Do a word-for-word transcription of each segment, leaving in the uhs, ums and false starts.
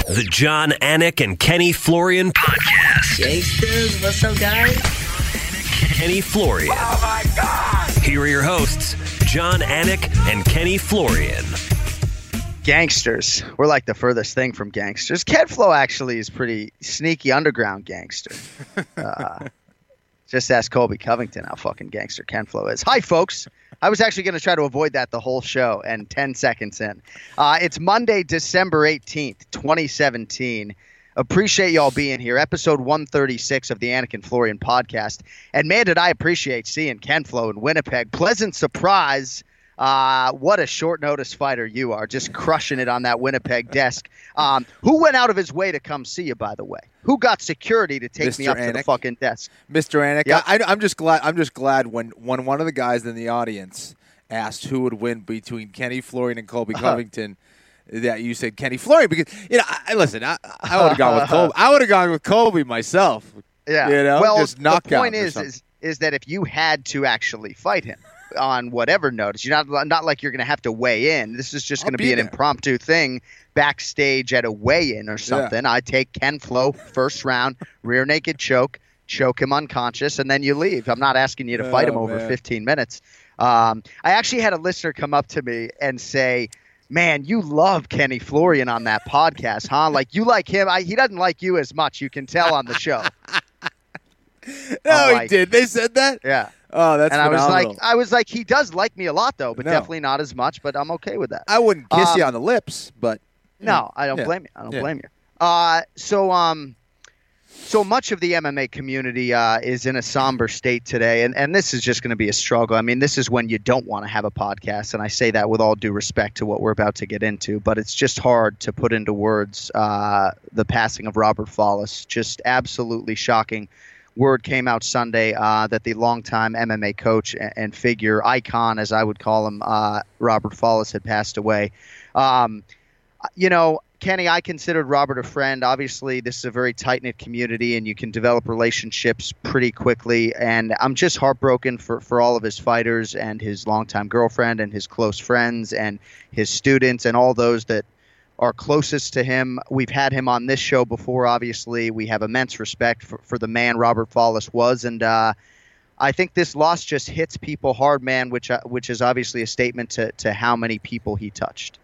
The John Anik and Kenny Florian Podcast. Gangsters, what's up, guys? Kenny Florian. Oh, my God! Here are your hosts, John Anik and Kenny Florian. Gangsters. We're like the furthest thing from gangsters. Ken Flo actually is pretty sneaky underground gangster. Uh, just ask Colby Covington how fucking gangster Ken Flo is. Hi, folks. I was actually going to try to avoid that the whole show, and ten seconds in. Uh, it's Monday, December eighteenth, twenty seventeen. Appreciate y'all being here. Episode one thirty-six of the Anik and Florian Podcast. And man, did I appreciate seeing Ken Flo in Winnipeg. Pleasant surprise. Uh, what a short notice fighter you are, just crushing it on that Winnipeg desk. Um, who went out of his way to come see you, by the way? Who got security to take Mister me up Anik. to the fucking desk? Mister Anik, Yep. I, I'm just glad. I'm just glad when, when one of the guys in the audience asked who would win between Kenny Florian and Colby Uh-huh. Covington, that you said Kenny Florian because you know. I, listen, I, I would have gone with Colby. I would have gone with Colby myself. Yeah. You know, well, just the knockout point or is, something. is is that if you had to actually fight him on whatever notice, you're not not like you're going to have to weigh in. This is just I'll going to be be an there. impromptu thing backstage at a weigh-in or something. I take Ken Flo first round, rear naked choke, choke him unconscious, and then you leave. I'm not asking you to fight him Oh, over man. fifteen minutes. Um, I actually had a listener come up to me and say, man, you love Kenny Florian on that podcast, huh? Like, you like him. I, he doesn't like you as much. You can tell on the show. No, I'm he like- did. They said that. Yeah. Oh, that's and I was phenomenal. like, I was like, he does like me a lot, though, but No. definitely not as much. But I'm okay with that. I wouldn't kiss you Um, on the lips, but No, I don't Yeah. blame you. I don't Yeah. blame you. Uh, so, um, so much of the M M A community uh, is in a somber state today, and, and this is just going to be a struggle. I mean, this is when you don't want to have a podcast, and I say that with all due respect to what we're about to get into, but it's just hard to put into words uh, the passing of Robert Follis. Just absolutely shocking. Word came out Sunday uh, that the longtime M M A coach and, and figure, icon, as I would call him, uh, Robert Follis, had passed away. Um, you know, Kenny, I considered Robert a friend. Obviously, this is a very tight-knit community, and you can develop relationships pretty quickly. And I'm just heartbroken for, for all of his fighters and his longtime girlfriend and his close friends and his students and all those that are closest to him. We've had him on this show before, obviously. We have immense respect for, for the man Robert Follis was. And uh, I think this loss just hits people hard, man, which uh, which is obviously a statement to, to how many people he touched.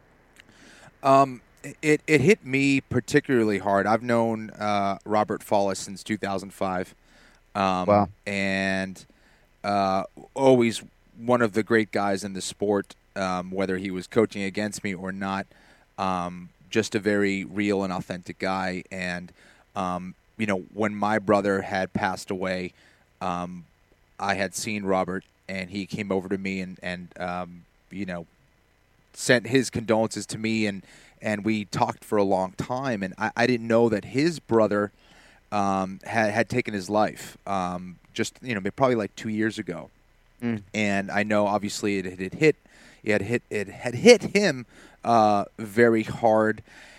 Um, it, it hit me particularly hard. I've known uh, Robert Follis since two thousand five. Um, Wow. And uh, always one of the great guys in the sport, um, whether he was coaching against me or not. Um, just a very real and authentic guy. And, um, you know, when my brother had passed away, um, I had seen Robert, and he came over to me and, and um, you know, sent his condolences to me, and, and we talked for a long time. And I, I didn't know that his brother um, had, had taken his life um, just, you know, probably like two years ago. Mm. And I know obviously it had hit, it had hit, it had hit him uh, very hard.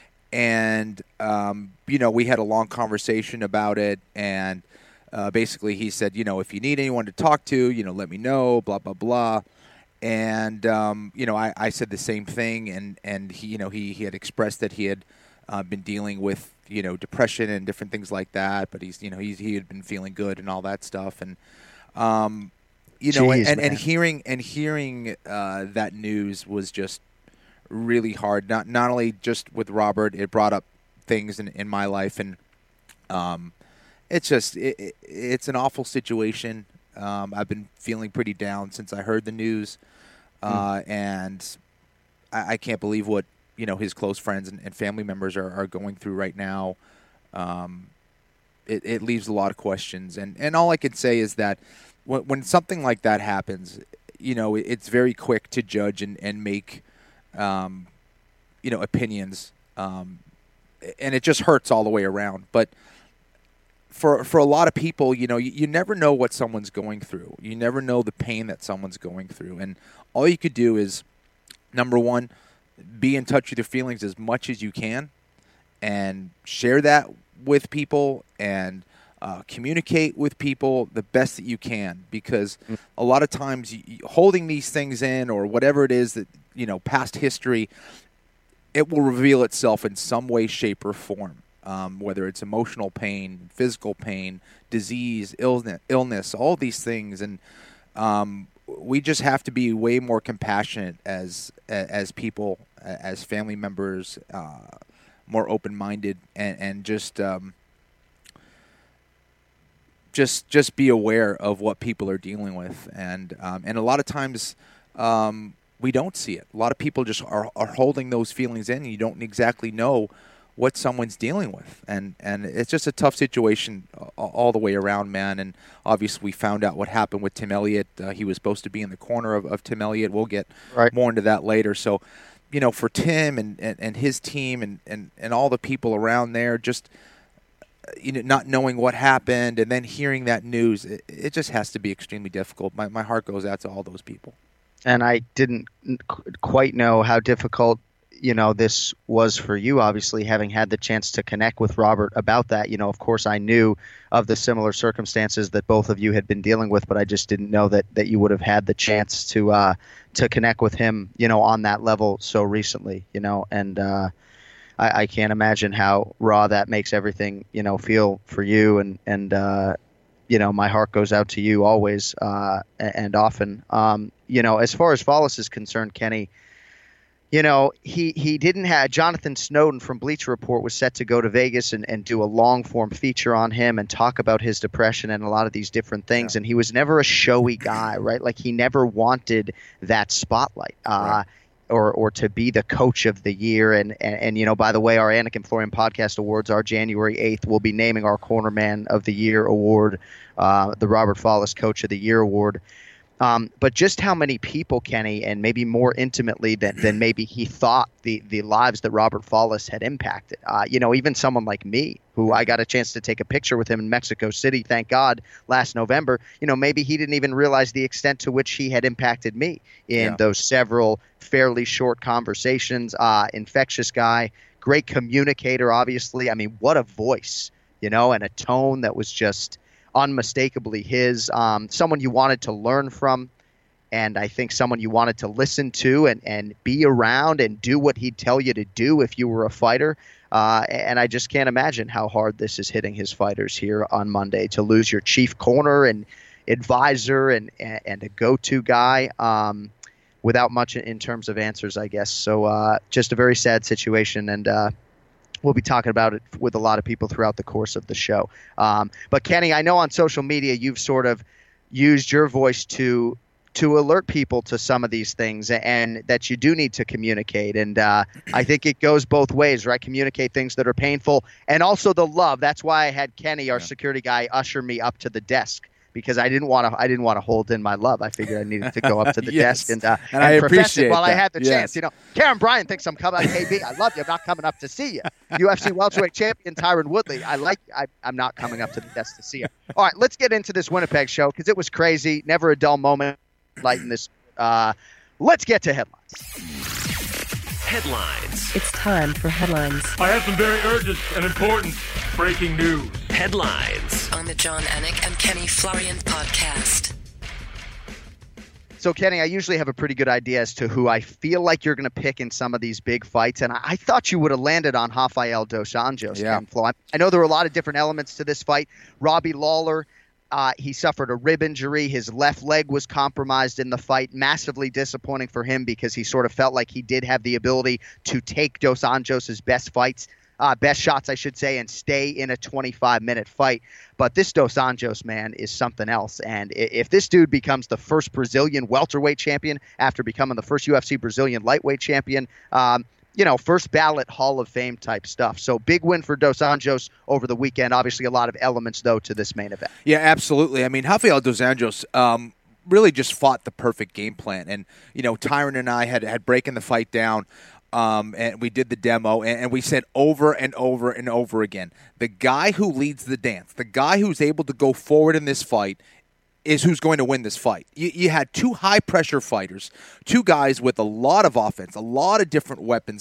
And, um, you know, we had a long conversation about it. And uh, basically he said, you know, if you need anyone to talk to, you know, let me know, blah, blah, blah. And, um, you know, I, I said the same thing, and, and he, you know, he, he had expressed that he had uh, been dealing with, you know, depression and different things like that, but he's, you know, he's, he had been feeling good and all that stuff. And, um, you know, Jeez, and, and man. hearing, and hearing uh, that news was just really hard. Not, not only just with Robert, it brought up things in, in my life, and um, it's just, it, it, it's an awful situation. Um, I've been feeling pretty down since I heard the news, uh, mm. and I, I can't believe what, you know, his close friends and, and family members are, are going through right now. Um, it, it leaves a lot of questions, and, and all I can say is that when, when something like that happens, you know, it, it's very quick to judge and, and make, um, you know, opinions, um, and it just hurts all the way around. But For for a lot of people, you know, you, you never know what someone's going through. You never know the pain that someone's going through. And all you could do is, number one, be in touch with your feelings as much as you can and share that with people and uh, communicate with people the best that you can. Because a lot of times you, you, holding these things in or whatever it is that, you know, past history, it will reveal itself in some way, shape, or form. Um, whether it's emotional pain, physical pain, disease, illness, illness, all these things, and um, we just have to be way more compassionate as as people, as family members, uh, more open-minded, and and just um, just just be aware of what people are dealing with, and um, and a lot of times um, we don't see it. A lot of people just are are holding those feelings in, and you don't exactly know what someone's dealing with, and and it's just a tough situation all the way around, man. And obviously we found out what happened with Tim Elliott. Uh, he was supposed to be in the corner of, of Tim Elliott. We'll get right. more into that later. So, you know, for Tim and, and, and his team and, and, and all the people around there, just, you know, not knowing what happened and then hearing that news, it, it just has to be extremely difficult. My my heart goes out to all those people. And I didn't quite know how difficult, you know, this was for you, obviously, having had the chance to connect with Robert about that. You know, of course, I knew of the similar circumstances that both of you had been dealing with, but I just didn't know that, that you would have had the chance to uh, to connect with him, you know, on that level so recently, you know, and uh, I, I can't imagine how raw that makes everything, you know, feel for you. And, and uh, you know, my heart goes out to you always uh, and often. Um, you know, as far as Follis is concerned, Kenny, you know, he, he didn't have – Jonathan Snowden from Bleacher Report was set to go to Vegas and, and do a long-form feature on him and talk about his depression and a lot of these different things. Yeah. And he was never a showy guy, right? Like he never wanted that spotlight uh, right. or or to be the coach of the year. And, and, and, you know, by the way, our Anik and Florian Podcast Awards are January eighth. We'll be naming our Cornerman of the Year award, uh, the Robert Follis Coach of the Year award. Um, but just how many people, Kenny, and maybe more intimately than, than maybe he thought, the, the lives that Robert Follis had impacted. Uh, you know, even someone like me, who I got a chance to take a picture with him in Mexico City, thank God, last November. You know, maybe he didn't even realize the extent to which he had impacted me in yeah. those several fairly short conversations. Uh, infectious guy, great communicator, obviously. I mean, what a voice, you know, and a tone that was just unmistakably his, um, someone you wanted to learn from, and I think someone you wanted to listen to and, and be around and do what he'd tell you to do if you were a fighter. Uh, and I just can't imagine how hard this is hitting his fighters here on Monday to lose your chief corner and advisor and, and, and a go-to guy um, without much in terms of answers, I guess. So uh, just a very sad situation, and uh, we'll be talking about it with a lot of people throughout the course of the show. Um, but Kenny, I know on social media you've sort of used your voice to to alert people to some of these things and that you do need to communicate. And uh, I think it goes both ways, right? Communicate things that are painful and also the love. That's why I had Kenny, our yeah. security guy, usher me up to the desk, because I didn't want to. I didn't want to hold in my love. I figured I needed to go up to the yes. desk and uh, and, and I profess appreciate it while that. I had the yes. chance. You know, Karen Bryan thinks I'm coming. K B, I love you. I'm not coming up to see you. U F C welterweight champion Tyron Woodley. I like. I, I'm not coming up to the desk to see you. All right, let's get into this Winnipeg show because it was crazy. Never a dull moment. Lighten this. Uh, let's get to headlines. Headlines. It's time for headlines. I have some very urgent and important breaking news. Headlines. On the John Anik and Kenny Florian podcast. So, Kenny, I usually have a pretty good idea as to who I feel like you're going to pick in some of these big fights, and I, I thought you would have landed on Rafael dos Anjos. Yeah. Flo. I, I know there were a lot of different elements to this fight. Robbie Lawler, uh, he suffered a rib injury. His left leg was compromised in the fight. Massively disappointing for him because he sort of felt like he did have the ability to take dos Anjos' best fights. Uh, best shots, I should say, and stay in a twenty-five minute fight. But this dos Anjos, man, is something else. And if this dude becomes the first Brazilian welterweight champion after becoming the first U F C Brazilian lightweight champion, um, you know, first ballot Hall of Fame type stuff. So big win for dos Anjos over the weekend. Obviously a lot of elements, though, to this main event. Yeah, absolutely. I mean, Rafael dos Anjos um, really just fought the perfect game plan. And, you know, Tyron and I had, had breaking the fight down. Um, and we did the demo, and, and we said over and over and over again, the guy who leads the dance, the guy who's able to go forward in this fight is who's going to win this fight. You, you had two high-pressure fighters, two guys with a lot of offense, a lot of different weapons,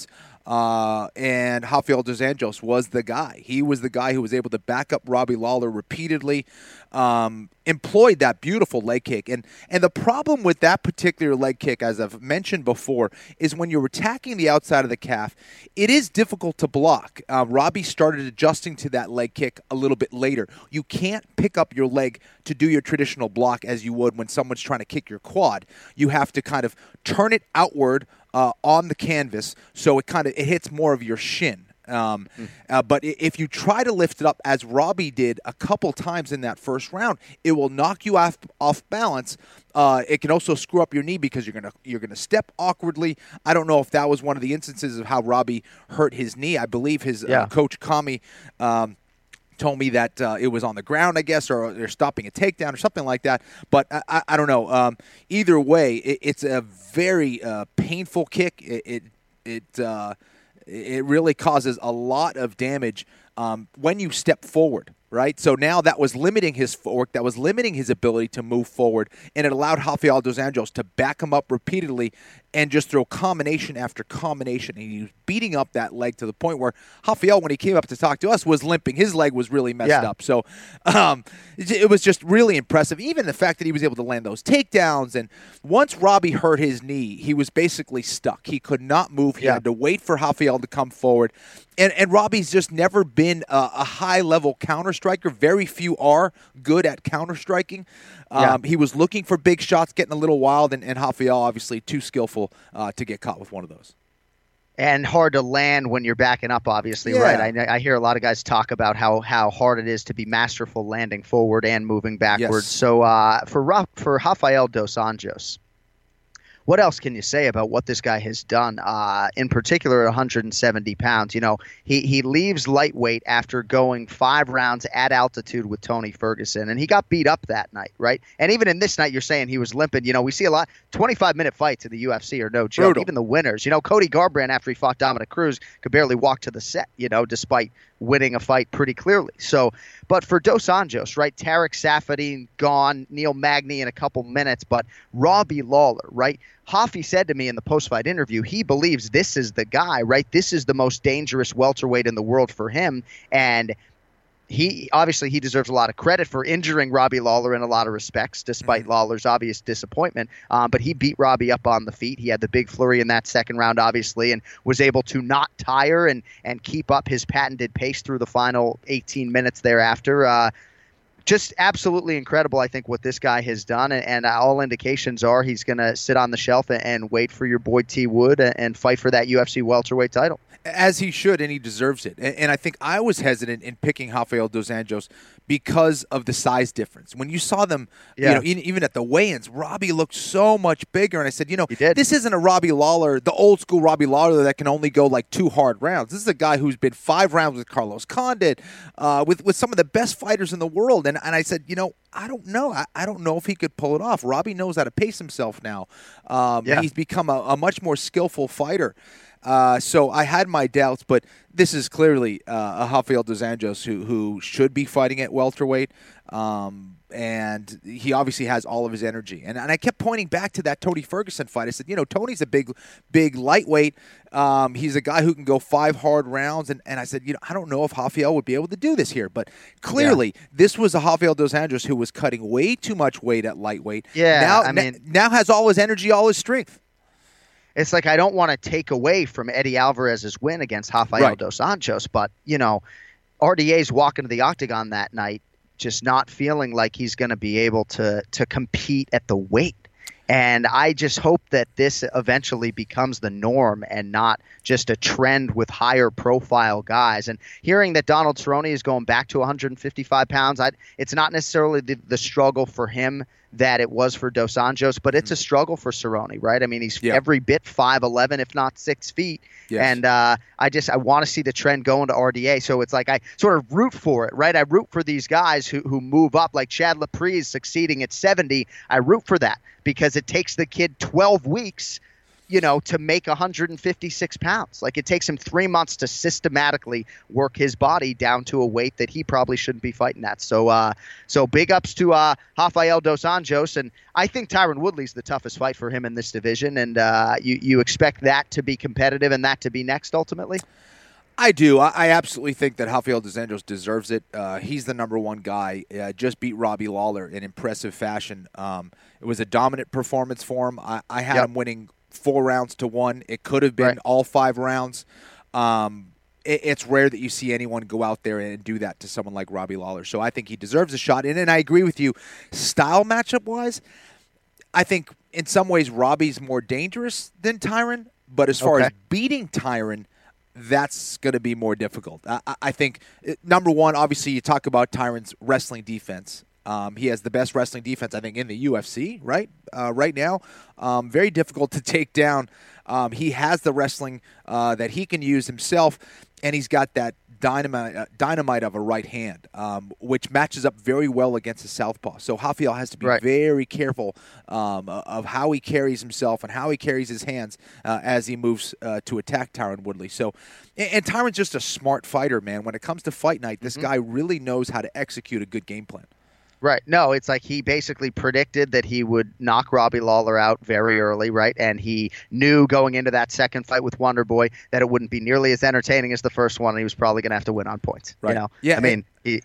Uh, and Rafael dos Anjos was the guy. He was the guy who was able to back up Robbie Lawler repeatedly, um, employed that beautiful leg kick. And and the problem with that particular leg kick, as I've mentioned before, is when you're attacking the outside of the calf, it is difficult to block. Uh, Robbie started adjusting to that leg kick a little bit later. You can't pick up your leg to do your traditional block as you would when someone's trying to kick your quad. You have to kind of turn it outward Uh, on the canvas, so it kind of it hits more of your shin. Um, mm. uh, but if you try to lift it up, as Robbie did a couple times in that first round, it will knock you off off balance. Uh, it can also screw up your knee because you're gonna you're gonna step awkwardly. I don't know if that was one of the instances of how Robbie hurt his knee. I believe his yeah. uh, coach Kami Um, told me that uh, it was on the ground, I guess, or they're stopping a takedown or something like that. But I, I, I don't know. Um, either way, it, it's a very uh, painful kick. It it it, uh, it really causes a lot of damage um, when you step forward. Right, so now that was limiting his footwork, that was limiting his ability to move forward, and it allowed Rafael dos Anjos to back him up repeatedly and just throw combination after combination. And he was beating up that leg to the point where Rafael, when he came up to talk to us, was limping. His leg was really messed yeah. up. So um, it, it was just really impressive. Even the fact that he was able to land those takedowns. And once Robbie hurt his knee, he was basically stuck. He could not move. He yeah. had to wait for Rafael to come forward. And and Robbie's just never been a, a high-level counter-striker. Very few are good at counter-striking. Um, yeah. He was looking for big shots, getting a little wild, and, and Rafael obviously too skillful uh, to get caught with one of those. And hard to land when you're backing up, obviously, yeah. right? I, I hear a lot of guys talk about how, how hard it is to be masterful landing forward and moving backwards. Yes. So uh, for Ra- for Rafael dos Anjos, what else can you say about what this guy has done, uh, in particular at one hundred seventy pounds? You know, he, he leaves lightweight after going five rounds at altitude with Tony Ferguson, and he got beat up that night, right? And even in this night, you're saying he was limping. You know, we see a lot. twenty-five minute fights in the U F C are no joke. Brutal. Even the winners. You know, Cody Garbrandt, after he fought Dominic Cruz, could barely walk to the set, you know, despite winning a fight pretty clearly. So, but for Dos Anjos, right, Tarek Safadine gone, Neil Magny in a couple minutes, but Robbie Lawler, right? Hoffy said to me in the post-fight interview, he believes this is the guy, right? This is the most dangerous welterweight in the world for him, and he obviously he deserves a lot of credit for injuring Robbie Lawler in a lot of respects, despite mm-hmm. Lawler's obvious disappointment. Um, but he beat Robbie up on the feet. He had the big flurry in that second round, obviously, and was able to not tire and and keep up his patented pace through the final eighteen minutes thereafter. Uh, just absolutely incredible, I think, what this guy has done. And, and all indications are he's going to sit on the shelf and, and wait for your boy T. Wood and, and fight for that U F C welterweight title. As he should, and he deserves it. And, and I think I was hesitant in picking Rafael dos Anjos because of the size difference. When you saw them, yeah. you know, even, even at the weigh-ins, Robbie looked so much bigger. And I said, you know, He did. this isn't a Robbie Lawler, the old school Robbie Lawler that can only go like two hard rounds. This is a guy who's been five rounds with Carlos Condit, uh, with with some of the best fighters in the world. And and I said, you know, I don't know. I, I don't know if he could pull it off. Robbie knows how to pace himself now. Um, Yeah. He's become a, a much more skillful fighter. Uh, so I had my doubts, but this is clearly uh, a Rafael dos Anjos who who should be fighting at welterweight, um, and he obviously has all of his energy. And and I kept pointing back to that Tony Ferguson fight. I said, you know, Tony's a big, big lightweight. Um, he's a guy who can go five hard rounds, and, and I said, you know, I don't know if Rafael would be able to do this here, but clearly Yeah. this was a Rafael dos Anjos who was cutting way too much weight at lightweight. Yeah, now, I mean- now has all his energy, all his strength. It's like I don't want to take away from Eddie Alvarez's win against Rafael Right. dos Anjos, but, you know, R D A's walking to the octagon that night just not feeling like he's going to be able to to compete at the weight. And I just hope that this eventually becomes the norm and not just a trend with higher profile guys. And hearing that Donald Cerrone is going back to one hundred fifty-five pounds, I, it's not necessarily the, the struggle for him that it was for Dos Anjos, but it's a struggle for Cerrone, right? I mean, he's Yeah. every bit five eleven, if not six feet. Yes. And uh, I just I want to see the trend going to R D A. So it's like I sort of root for it, right? I root for these guys who, who move up, like Chad Laprise succeeding at seventy. I root for that because it takes the kid twelve weeks you know, to make one hundred fifty-six pounds. Like, it takes him three months to systematically work his body down to a weight that he probably shouldn't be fighting at. So, uh, so big ups to uh, Rafael dos Anjos, and I think Tyron Woodley's the toughest fight for him in this division, and uh, you you expect that to be competitive and that to be next ultimately. I do. I, I absolutely think that Rafael dos Anjos deserves it. Uh, he's the number one guy. Uh, just beat Robbie Lawler in impressive fashion. Um, it was a dominant performance for him. I, I had yep. him winning four rounds to one. It could have been right. all five rounds. Um, it, it's rare that you see anyone go out there and do that to someone like Robbie Lawler. So I think he deserves a shot. And, and I agree with you. Style matchup-wise, I think in some ways Robbie's more dangerous than Tyron. But as far okay. as beating Tyron, that's going to be more difficult. I, I think, number one, obviously you talk about Tyron's wrestling defense. Um, he has the best wrestling defense, I think, in the U F C, right? Uh, right now. Um, very difficult to take down. Um, he has the wrestling uh, that he can use himself, and he's got that dynamite, uh, dynamite of a right hand, um, which matches up very well against the southpaw. So Rafael has to be right. very careful um, of how he carries himself and how he carries his hands uh, as he moves uh, to attack Tyron Woodley. So, and, and Tyron's just a smart fighter, man. When it comes to fight night, this mm-hmm. guy really knows how to execute a good game plan. Right. No, it's like he basically predicted that he would knock Robbie Lawler out very early, right? And he knew going into that second fight with Wonder Boy that it wouldn't be nearly as entertaining as the first one, and he was probably going to have to win on points. Right. You know? Yeah. I mean, he,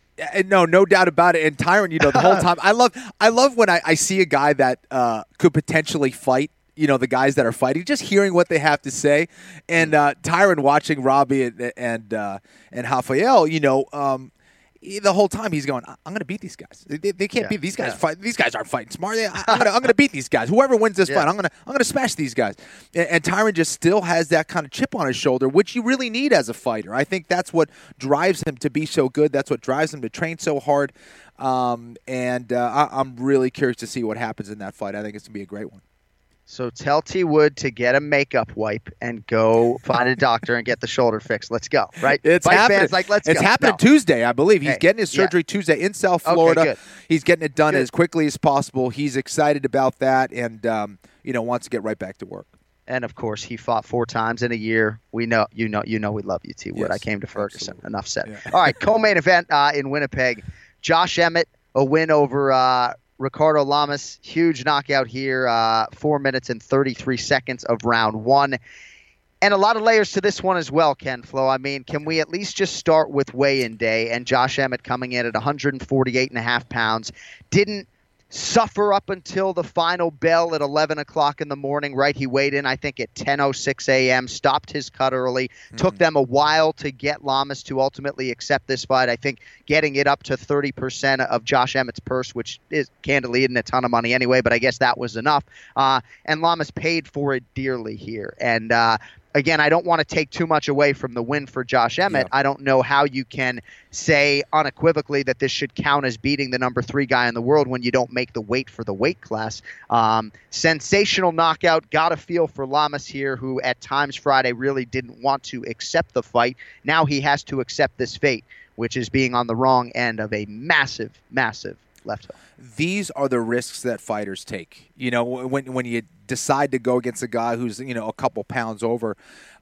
no, no doubt about it. And Tyron, you know, the whole time, I love, I love when I, I see a guy that uh, could potentially fight. You know, the guys that are fighting, just hearing what they have to say, and uh, Tyron watching Robbie and and uh, and Rafael, you know. Um, The whole time he's going, I'm going to beat these guys. They, they can't yeah, beat these guys. Yeah. Fight. These guys aren't fighting smart. I, I'm going to I'm going to beat these guys. Whoever wins this yeah. fight, I'm going to I'm going to smash these guys. And, and Tyron just still has that kind of chip on his shoulder, which you really need as a fighter. I think that's what drives him to be so good. That's what drives him to train so hard. Um, and uh, I, I'm really curious to see what happens in that fight. I think it's going to be a great one. So tell T Wood to get a makeup wipe and go find a doctor and get the shoulder fixed. Let's go, right? It's Fight happening. Fans, like, let's it's go. happening no. Tuesday, I believe. He's hey, getting his surgery yeah. Tuesday in South Florida. Okay, good. He's getting it done good. as quickly as possible. He's excited about that and, um, you know, wants to get right back to work. And of course, he fought four times in a year. We know, you know, you know, we love you, T Wood. Yes, I came to Ferguson. absolutely. Enough said. Yeah. All right, co-main event uh, in Winnipeg. Josh Emmett, a win over uh, Ricardo Lamas. Huge knockout here. Uh, four minutes and thirty-three seconds of round one. And a lot of layers to this one as well, Ken Flo. I mean, can we at least just start with weigh-in day and Josh Emmett coming in at one forty-eight and a half pounds? Didn't suffer up until the final bell at eleven o'clock in the morning, right? He weighed in, I think, at ten oh six a.m., stopped his cut early. Mm-hmm. Took them a while to get Lamas to ultimately accept this fight. I think getting it up to thirty percent of Josh Emmett's purse, which is candidly isn't a ton of money anyway, but I guess that was enough. Uh, and Lamas paid for it dearly here. And, uh, Again, I don't want to take too much away from the win for Josh Emmett. Yeah. I don't know how you can say unequivocally that this should count as beating the number three guy in the world when you don't make the weight for the weight class. Um, sensational knockout. Got a feel for Lamas here, who at times Friday really didn't want to accept the fight. Now he has to accept this fate, which is being on the wrong end of a massive, massive left hook. These are the risks that fighters take. You know, when when you decide to go against a guy who's, you know, a couple pounds over,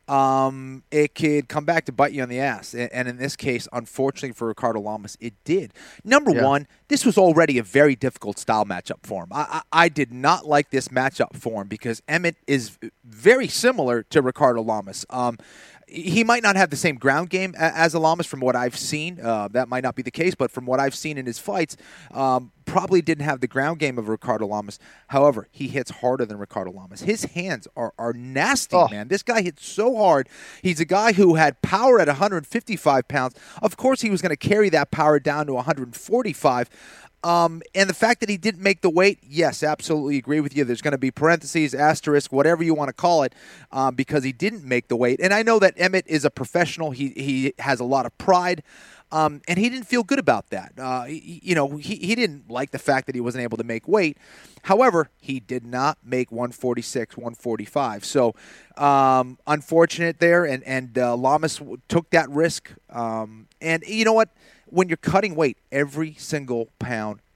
um, it could come back to bite you on the ass. And in this case, unfortunately for Ricardo Lamas, it did. Number yeah. one, this was already a very difficult style matchup for him. I, I, I did not like this matchup for him because Emmett is very similar to Ricardo Lamas. Um, He might not have the same ground game as a Lamas from what I've seen. Uh, that might not be the case, but from what I've seen in his fights, um, probably didn't have the ground game of Ricardo Lamas. However, he hits harder than Ricardo Lamas. His hands are, are nasty, oh. man. This guy hits so hard. He's a guy who had power at one fifty-five pounds. Of course, he was going to carry that power down to one forty-five. Um, and the fact that he didn't make the weight, yes, absolutely agree with you. There's going to be parentheses, asterisk, whatever you want to call it, um, because he didn't make the weight. And I know that Emmett is a professional. He he has a lot of pride, um, and he didn't feel good about that. Uh, he, you know, he, he didn't like the fact that he wasn't able to make weight. However, he did not make one forty-six, one forty-five. So um, unfortunate there, and, and uh, Lamas took that risk. Um, and you know what? When you're cutting weight, every single pound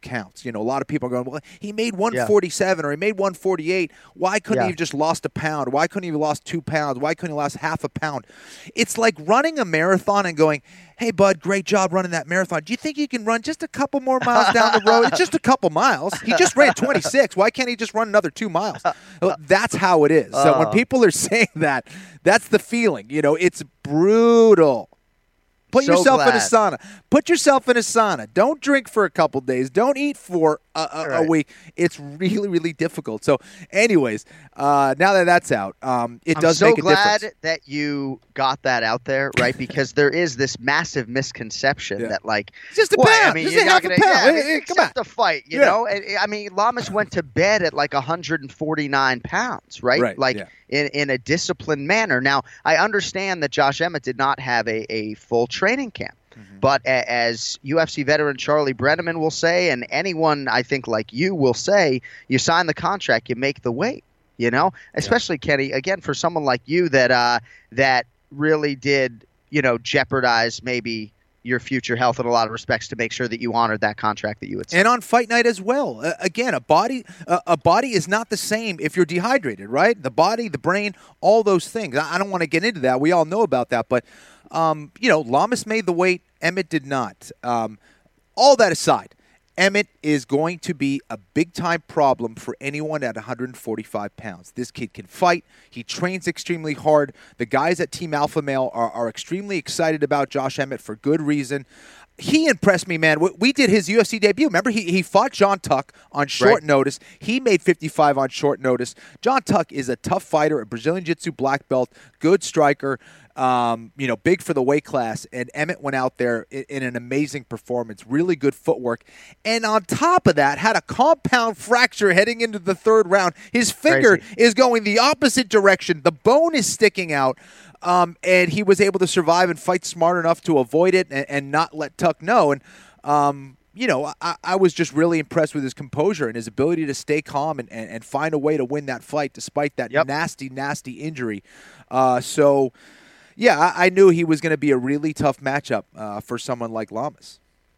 counts. You know, a lot of people are going, well, he made one forty-seven yeah. or he made one forty-eight. Why couldn't yeah. he have just lost a pound? Why couldn't he have lost two pounds? Why couldn't he have lost half a pound? It's like running a marathon and going, hey, bud, great job running that marathon. Do you think you can run just a couple more miles down the road? It's just a couple miles. He just ran twenty-six. Why can't he just run another two miles? That's how it is. So uh. when people are saying that, that's the feeling. You know, it's brutal. Put so yourself glad. in a sauna. Put yourself in a sauna. Don't drink for a couple days. Don't eat for a, a, right. a week. It's really, really difficult. So, anyways, uh, now that that's out, um, it I'm does so make a difference. I'm so glad that you got that out there, right? Because there is this massive misconception yeah. that, like, it's just a well, pound. I mean, just you're a not half gonna, a pound. yeah, Hey, it's come just on. a fight, you yeah. know. And, I mean, Lamas went to bed at like one hundred forty-nine pounds, right? Right. Like yeah. in in a disciplined manner. Now, I understand that Josh Emmett did not have a, a full training camp. Mm-hmm. But a, as U F C veteran Charlie Brenneman will say, and anyone I think like you will say, you sign the contract, you make the weight. You know, especially yeah. Kenny, again, for someone like you that uh, that really did, you know, jeopardize maybe your future health in a lot of respects to make sure that you honored that contract that you had signed. And on fight night as well. Uh, again, a body uh, a body is not the same if you're dehydrated, right? The body, the brain, all those things. I, I don't want to get into that. We all know about that, but. Um, you know, Lamas made the weight. Emmett did not. Um, all that aside, Emmett is going to be a big-time problem for anyone at one hundred forty-five pounds. This kid can fight. He trains extremely hard. The guys at Team Alpha Male are, are extremely excited about Josh Emmett for good reason. He impressed me, man. We did his U F C debut. Remember, he, he fought John Tuck on short right. notice. He made fifty-five on short notice. John Tuck is a tough fighter, a Brazilian Jiu-Jitsu black belt, good striker, um, you know, big for the weight class. And Emmett went out there in, in an amazing performance, really good footwork. And on top of that, had a compound fracture heading into the third round. His finger Crazy. is going the opposite direction. The bone is sticking out. Um, and he was able to survive and fight smart enough to avoid it and, and not let Tuck know. And, um, you know, I, I was just really impressed with his composure and his ability to stay calm and, and, and find a way to win that fight despite that yep. nasty, nasty injury. Uh, so, yeah, I, I knew he was going to be a really tough matchup uh, for someone like Lamas.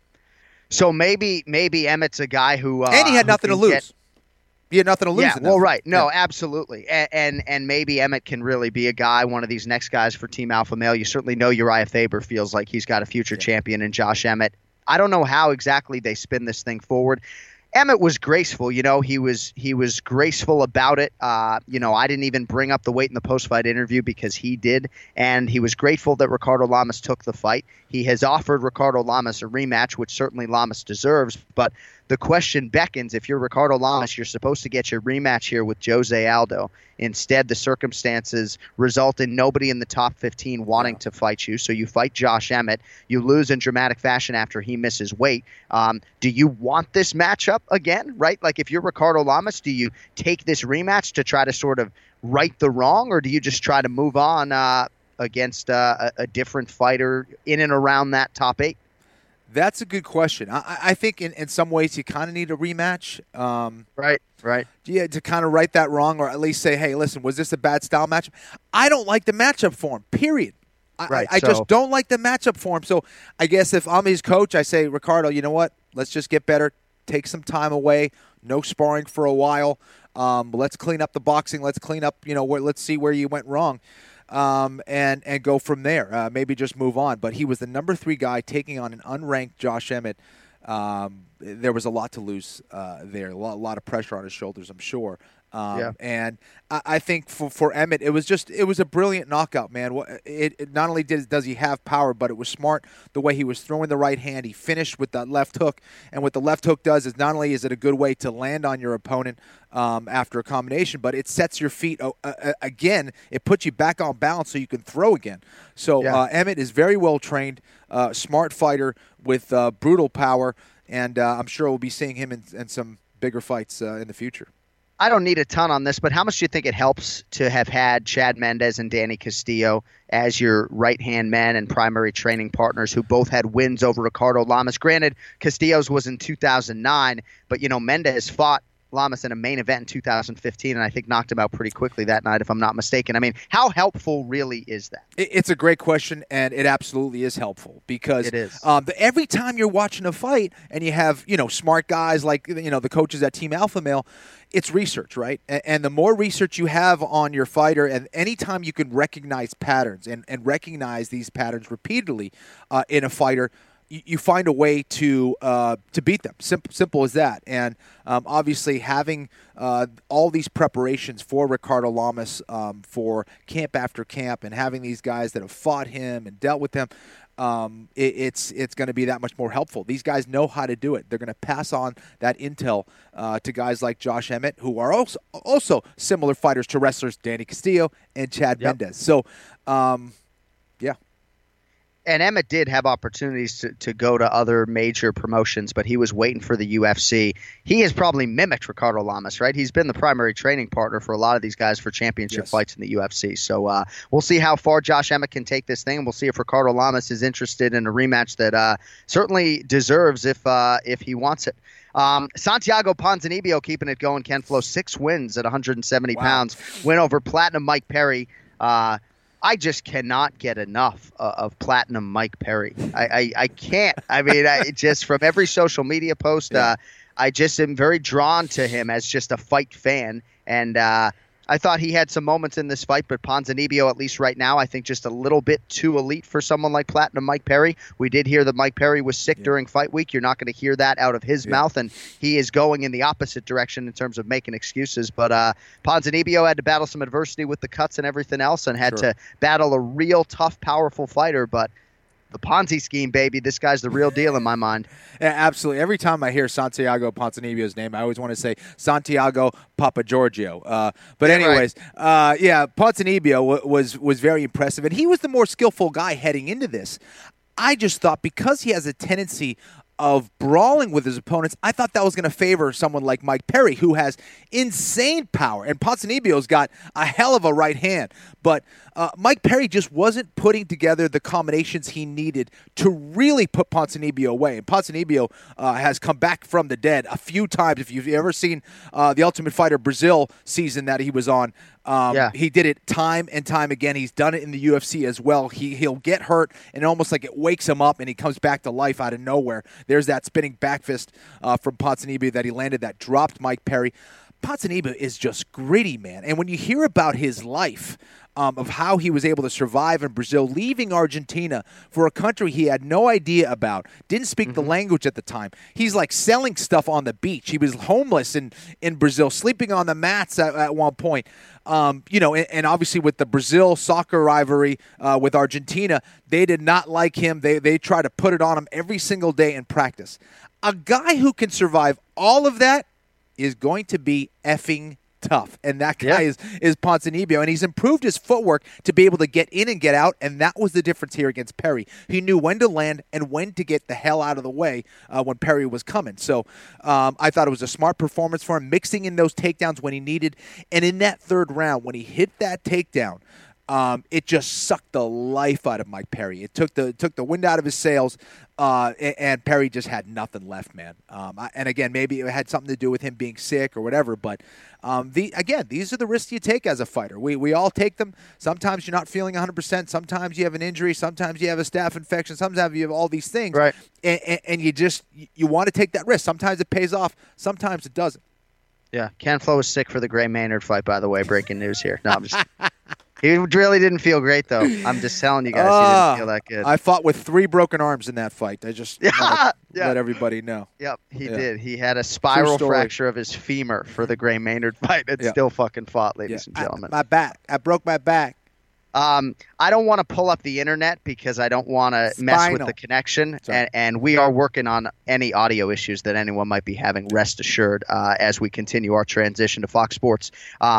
So maybe maybe Emmett's a guy who uh, and he had nothing to lose. Get- He had nothing to lose. Yeah, in well, that right. No, yeah. absolutely. And, and and maybe Emmett can really be a guy, one of these next guys for Team Alpha Male. You certainly know Uriah Faber feels like he's got a future yeah. champion in Josh Emmett. I don't know how exactly they spin this thing forward. Emmett was graceful, you know, he was he was graceful about it. Uh, you know, I didn't even bring up the weight in the post-fight interview because he did, and he was grateful that Ricardo Lamas took the fight. He has offered Ricardo Lamas a rematch, which certainly Lamas deserves, but the question beckons, if you're Ricardo Lamas, you're supposed to get your rematch here with Jose Aldo. Instead, the circumstances result in nobody in the top fifteen wanting yeah. to fight you. So you fight Josh Emmett. You lose in dramatic fashion after he misses weight. Um, do you want this matchup again, right? Like if you're Ricardo Lamas, do you take this rematch to try to sort of right the wrong, or do you just try to move on uh, against uh, a, a different fighter in and around that top eight? That's a good question. I, I think in, in some ways you kind of need a rematch. Um, right, right. Yeah, to kind of right that wrong, or at least say, hey, listen, was this a bad style matchup? I don't like the matchup for him, period. I, right, I, I so. just don't like the matchup for him. So I guess if I'm his coach, I say, Ricardo, you know what? Let's just get better. Take some time away. No sparring for a while. Um, let's clean up the boxing. Let's clean up, you know, where, let's see where you went wrong. Um, and, and go from there. Uh, maybe just move on. But he was the number three guy taking on an unranked Josh Emmett. Um, there was a lot to lose uh, there, a lot, a lot of pressure on his shoulders, I'm sure. Um, yeah. And I, I think for, for Emmett, it was just it was a brilliant knockout, man. It, it not only did does he have power, but it was smart the way he was throwing the right hand. He finished with that left hook, and what the left hook does is not only is it a good way to land on your opponent um, after a combination, but it sets your feet uh, uh, again. It puts you back on balance so you can throw again. So yeah. uh, Emmett is very well trained, uh, smart fighter with uh, brutal power, and uh, I'm sure we'll be seeing him in, in some bigger fights uh, in the future. I don't need a ton on this, but how much do you think it helps to have had Chad Mendes and Danny Castillo as your right-hand men and primary training partners who both had wins over Ricardo Lamas? Granted, Castillo's was in two thousand nine, but, you know, Mendes fought Lamas in a main event in two thousand fifteen, and I think knocked him out pretty quickly that night, if I'm not mistaken. I mean, how helpful really is that? It's a great question, and it absolutely is helpful because it is. Um, every time you're watching a fight and you have, you know, smart guys like, you know, the coaches at Team Alpha Male, it's research, right? And, and the more research you have on your fighter, and anytime you can recognize patterns and, and recognize these patterns repeatedly uh, in a fighter, you, you find a way to uh, to beat them. Simple, simple as that. And um, obviously having uh, all these preparations for Ricardo Lamas um, for camp after camp, and having these guys that have fought him and dealt with him, um, it, it's it's going to be that much more helpful. These guys know how to do it. They're going to pass on that intel uh, to guys like Josh Emmett, who are also also similar fighters to wrestlers Danny Castillo and Chad Yep. Mendez. So, um, yeah. And Emmett did have opportunities to, to go to other major promotions, but he was waiting for the U F C. He has probably mimicked Ricardo Lamas, right? He's been the primary training partner for a lot of these guys for championship Yes. fights in the U F C. So uh, we'll see how far Josh Emmett can take this thing, and we'll see if Ricardo Lamas is interested in a rematch that uh, certainly deserves if uh, if he wants it. Um, Santiago Ponzinibbio keeping it going. Ken Flo, six wins at one hundred seventy Wow. pounds. Win over Platinum Mike Perry. Uh, I just cannot get enough uh, of Platinum Mike Perry. I, I, I can't. I mean, I just from every social media post, Yeah. uh, I just am very drawn to him as just a fight fan. And uh, I thought he had some moments in this fight, but Ponzinibbio, at least right now, I think just a little bit too elite for someone like Platinum Mike Perry. We did hear that Mike Perry was sick Yeah. during fight week. You're not going to hear that out of his Yeah. mouth, and he is going in the opposite direction in terms of making excuses. But uh, Ponzinibbio had to battle some adversity with the cuts and everything else, and had Sure. to battle a real tough, powerful fighter. But the Ponzi scheme, baby, this guy's the real deal in my mind. Yeah, absolutely. Every time I hear Santiago Ponzinibbio's name, I always want to say Santiago Papa Giorgio. Uh, but Yeah, anyways, uh, yeah, Ponzinibbio w- was was very impressive, and he was the more skillful guy heading into this. I just thought because he has a tendency of brawling with his opponents, I thought that was going to favor someone like Mike Perry, who has insane power. And Ponzinibbio's got a hell of a right hand. But uh, Mike Perry just wasn't putting together the combinations he needed to really put Ponzinibbio away. And Ponzinibbio uh, has come back from the dead a few times. If you've ever seen uh, the Ultimate Fighter Brazil season that he was on, um, Yeah. he did it time and time again. He's done it in the U F C as well. He, he'll get hurt, and almost like it wakes him up, and he comes back to life out of nowhere. There's that spinning back fist uh, from Ponzinibbio that he landed that dropped Mike Perry. Ponzinibbio is just gritty, man. And when you hear about his life, um, of how he was able to survive in Brazil, leaving Argentina for a country he had no idea about, didn't speak mm-hmm. the language at the time. He's like selling stuff on the beach. He was homeless in, in Brazil, sleeping on the mats at, at one point. Um, you know, and, and obviously with the Brazil soccer rivalry uh, with Argentina, they did not like him. They they try to put it on him every single day in practice. A guy who can survive all of that is going to be effing tough. And that guy Yeah. is, is Ponzinibbio, and he's improved his footwork to be able to get in and get out, and that was the difference here against Perry. He knew when to land and when to get the hell out of the way uh, when Perry was coming. So um, I thought it was a smart performance for him, mixing in those takedowns when he needed. And in that third round, when he hit that takedown, Um, it just sucked the life out of Mike Perry. It took the took the wind out of his sails, uh, and, and Perry just had nothing left, man. Um, I, and again, maybe it had something to do with him being sick or whatever. But um, the again, these are the risks you take as a fighter. We we all take them. Sometimes you're not feeling one hundred percent. Sometimes you have an injury. Sometimes you have a staph infection. Sometimes you have all these things. Right. And, and, and you just you want to take that risk. Sometimes it pays off. Sometimes it doesn't. Yeah, Ken Flo was sick for the Gray Maynard fight, by the way. Breaking news here. No, I'm just. He really didn't feel great, though. I'm just telling you guys, Uh, he didn't feel that good. I fought with three broken arms in that fight. I just Yeah, wanna yeah. let everybody know. Yep, he Yeah. did. He had a spiral story. fracture of his femur for the Gray Maynard fight. It Yeah. still fucking fought, Yeah. ladies and I- gentlemen. my back. I broke my back. Um, I don't want to pull up the internet because I don't want to mess with Spinal. the connection, Sorry. and, and we are working on any audio issues that anyone might be having. Rest assured, uh, as we continue our transition to Fox Sports. Um,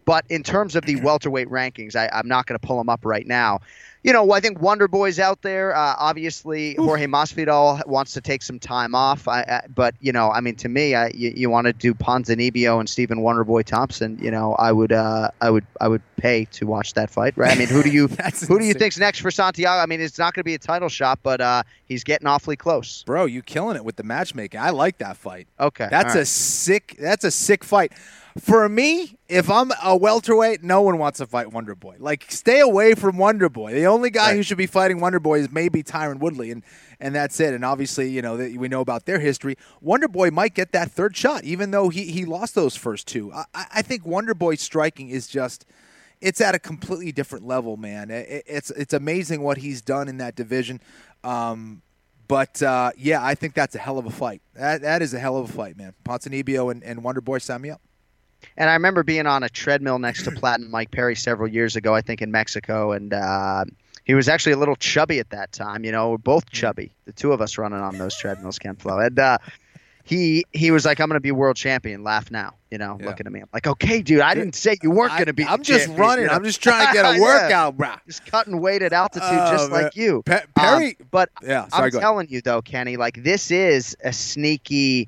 But in terms of the welterweight rankings, I, I'm not going to pull them up right now. You know, I think Wonder Boy's out there. Uh, obviously, Jorge Masvidal wants to take some time off. I, I, but, you know, I mean, to me, I, you, you want to do Ponzinibbio and Stephen Wonder Boy Thompson. You know, I would, uh, I would, I would pay to watch that fight. Right? I mean, who do you, who do you think's next for Santiago? I mean, it's not going to be a title shot, but uh, he's getting awfully close. Bro, you killing it with the matchmaking. I like that fight. Okay, that's right. a sick. That's a sick fight. For me, if I'm a welterweight, no one wants to fight Wonder Boy. Like, stay away from Wonder Boy. The only guy right. who should be fighting Wonder Boy is maybe Tyron Woodley, and, and that's it. And obviously, you know, we know about their history. Wonder Boy might get that third shot, even though he, he lost those first two. I, I think Wonder Boy's striking is just – it's at a completely different level, man. It, it's it's amazing what he's done in that division. Um, but, uh, yeah, I think that's a hell of a fight. That That is a hell of a fight, man. Ponzinibbio and, and Wonder Boy, sign me up. And I remember being on a treadmill next to Platinum Mike Perry several years ago, I think in Mexico, and uh, he was actually a little chubby at that time. You know, we're both chubby, the two of us running on those treadmills, Ken Flo. And uh, he he was like, "I'm going to be world champion. Laugh now." You know, Yeah. looking at me, I'm like, "Okay, dude, I didn't say you weren't going to be." I'm the just champion, running. you know? I'm just trying to get a Yeah. workout, bro. Just cutting weight at altitude, Oh, just man. like you, Pe- Perry. Um, but yeah, sorry, I'm go ahead. telling you though, Kenny, like this is a sneaky,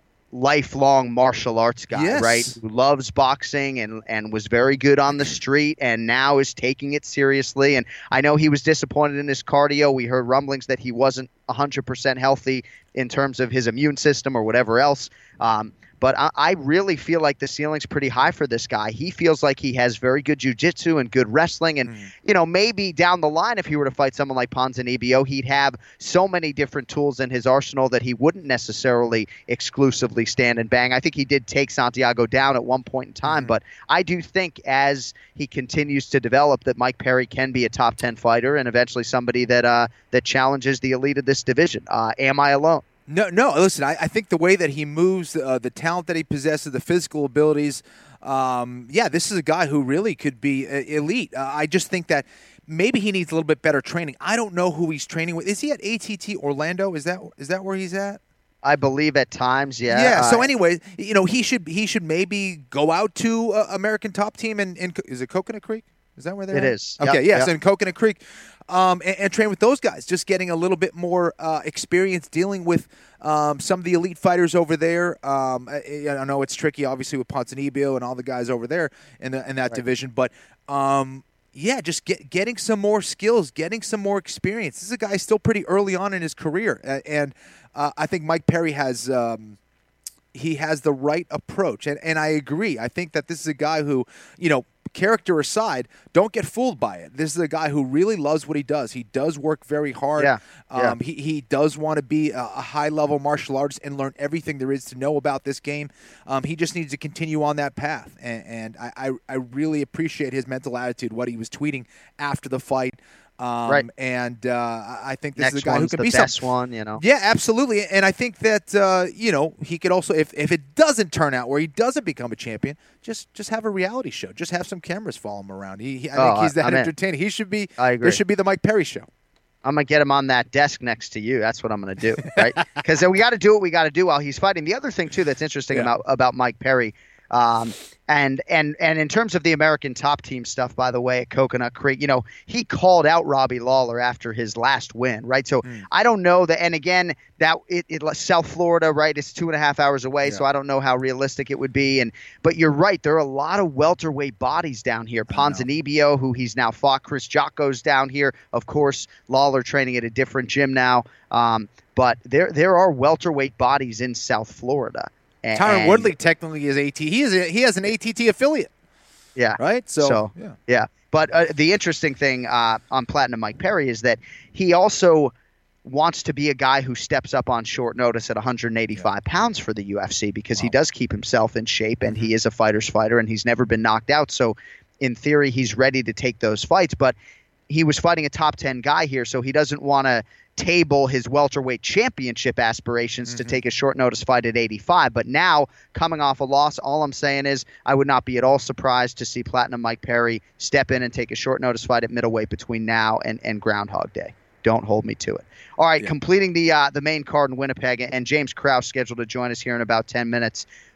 lifelong martial arts guy, Yes. right? Who loves boxing and and was very good on the street and now is taking it seriously. And I know he was disappointed in his cardio. We heard rumblings that he wasn't one hundred percent healthy in terms of his immune system or whatever else. Um, But I, I really feel like the ceiling's pretty high for this guy. He feels like he has very good jiu-jitsu and good wrestling. And, mm. you know, maybe down the line, if he were to fight someone like Ponzinibbio, he'd have so many different tools in his arsenal that he wouldn't necessarily exclusively stand and bang. I think he did take Santiago down at one point in time. Mm. But I do think as he continues to develop that Mike Perry can be a top ten fighter and eventually somebody that uh, that challenges the elite of this division. Uh, am I alone? No, no. Listen, I, I think the way that he moves, uh, the talent that he possesses, the physical abilities, um, yeah, this is a guy who really could be uh, elite. Uh, I just think that maybe he needs a little bit better training. I don't know who he's training with. Is he at A T T Orlando? Is that is that where he's at? I believe at times, yeah. Yeah. So uh, anyway, you know, he should he should maybe go out to uh, American Top Team in, in is it Coconut Creek? Is that where they're It at? is. Okay, Yep, yes, yep. in Coconut Creek. Um, and, and train with those guys, just getting a little bit more uh, experience dealing with um, some of the elite fighters over there. Um, I, I know it's tricky, obviously, with Ponzinibbio and all the guys over there in, the, in that Right. division. But, um, yeah, just get, getting some more skills, getting some more experience. This is a guy still pretty early on in his career. Uh, and uh, I think Mike Perry has um, – he has the right approach. And, and I agree. I think that this is a guy who, you know, character aside, don't get fooled by it. This is a guy who really loves what he does. He does work very hard. Yeah, yeah. Um, he, he does want to be a, a high-level martial artist and learn everything there is to know about this game. Um, he just needs to continue on that path. And, and I, I, I really appreciate his mental attitude, what he was tweeting after the fight. Um, Right. And uh, I think this Next is a guy who one's can the be best something. one, you know. Yeah, absolutely. And I think that, uh, you know, he could also, if, if it doesn't turn out where he doesn't become a champion, just just have a reality show. Just have some cameras follow him around. He, he I Oh, think he's I- that I'm in. entertaining. He should be, I agree. this should be the Mike Perry show. I'm going to get him on that desk next to you. That's what I'm going to do, right? Because we got to do what we got to do while he's fighting. The other thing, too, that's interesting Yeah. about, about Mike Perry, um, and, and, and in terms of the American Top Team stuff, by the way, at Coconut Creek, you know, he called out Robbie Lawler after his last win, right? So Mm. I don't know that. And again, that it, it South Florida, right? It's two and a half hours away, Yeah. so I don't know how realistic it would be. And but you're right, there are a lot of welterweight bodies down here. Ponzinibbio, who he's now fought, Chris Jocko's down here. Of course, Lawler training at a different gym now. Um, but there there are welterweight bodies in South Florida. And, Tyron Woodley technically is A T. He is a, he has an A T T affiliate, yeah, right? So, So, yeah. yeah. But uh, the interesting thing uh, on Platinum Mike Perry is that he also wants to be a guy who steps up on short notice at one hundred eighty-five yeah. pounds for the U F C because wow. he does keep himself in shape and mm-hmm. he is a fighter's fighter and he's never been knocked out. So in theory, he's ready to take those fights. But he was fighting a top ten guy here, so he doesn't want to table his welterweight championship aspirations mm-hmm. to take a short notice fight at eighty-five. But now, coming off a loss, all I'm saying is I would not be at all surprised to see Platinum Mike Perry step in and take a short notice fight at middleweight between now and, and Groundhog Day. Don't hold me to it. All right, yeah. completing the uh, the main card in Winnipeg, and James Krause scheduled to join us here in about ten minutes.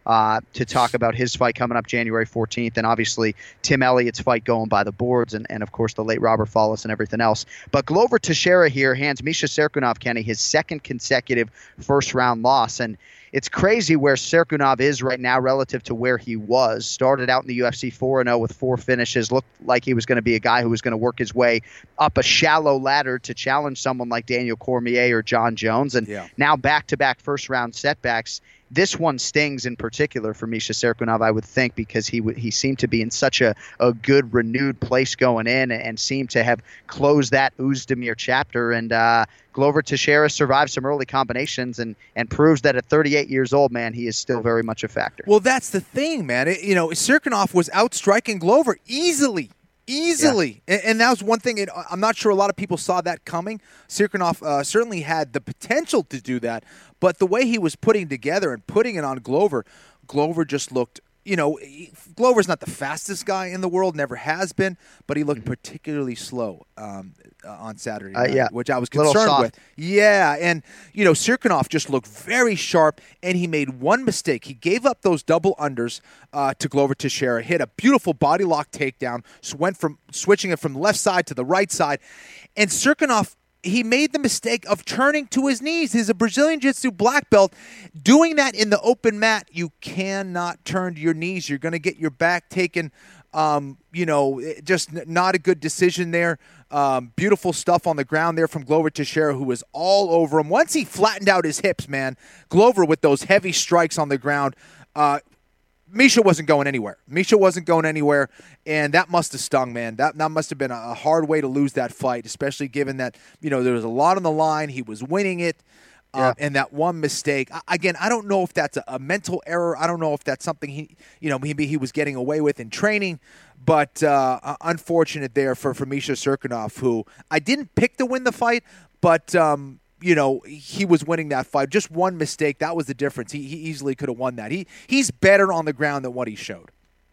uh, to talk about his fight coming up January fourteenth, and obviously Tim Elliott's fight going by the boards, and, and of course the late Robert Follis and everything else. But Glover Teixeira here hands Misha Serkunov, Kenny, his second consecutive first-round loss, and it's crazy where Serkunov is right now relative to where he was. Started out in the U F C four and oh with four finishes. Looked like he was going to be a guy who was going to work his way up a shallow ladder to challenge someone like Daniel Cormier or John Jones. And yeah. now back-to-back first-round setbacks. This one stings in particular for Misha Serkunov, I would think, because he w- he seemed to be in such a, a good, renewed place going in and, and seemed to have closed that Oezdemir chapter. And uh, Glover Teixeira survived some early combinations and, and proves that at thirty-eight years old, man, he is still very much a factor. Well, that's the thing, man. It, you know, Serkunov was outstriking Glover easily. Easily. Yeah. And, and that was one thing. It, I'm not sure a lot of people saw that coming. Serkunov uh, certainly had the potential to do that, but the way he was putting together and putting it on Glover, Glover just looked, you know, he, Glover's not the fastest guy in the world, never has been, but he looked mm-hmm. particularly slow um, uh, on Saturday night, uh, yeah. which I was concerned soft. with. Yeah, and, you know, Serkunov just looked very sharp, and he made one mistake. He gave up those double unders uh, to Glover Teixeira, hit a beautiful body lock takedown, so went from switching it from the left side to the right side, and Serkunov, he made the mistake of turning to his knees. He's a Brazilian Jiu-Jitsu black belt. Doing that in the open mat, you cannot turn to your knees. You're going to get your back taken. Um, you know, just not a good decision there. Um, beautiful stuff on the ground there from Glover Teixeira, who was all over him. Once he flattened out his hips, man, Glover with those heavy strikes on the ground, uh, Misha wasn't going anywhere. Misha wasn't going anywhere, and that must have stung, man. That that must have been a hard way to lose that fight, especially given that, you know, there was a lot on the line. He was winning it, yeah. um, and that one mistake. Again, I don't know if that's a, a mental error. I don't know if that's something he, you know, maybe he was getting away with in training, but uh, unfortunate there for, for Misha Serkunov, who I didn't pick to win the fight, but um, you know, he was winning that fight. Just one mistake, that was the difference. He, he easily could have won that. He He's better on the ground than what he showed.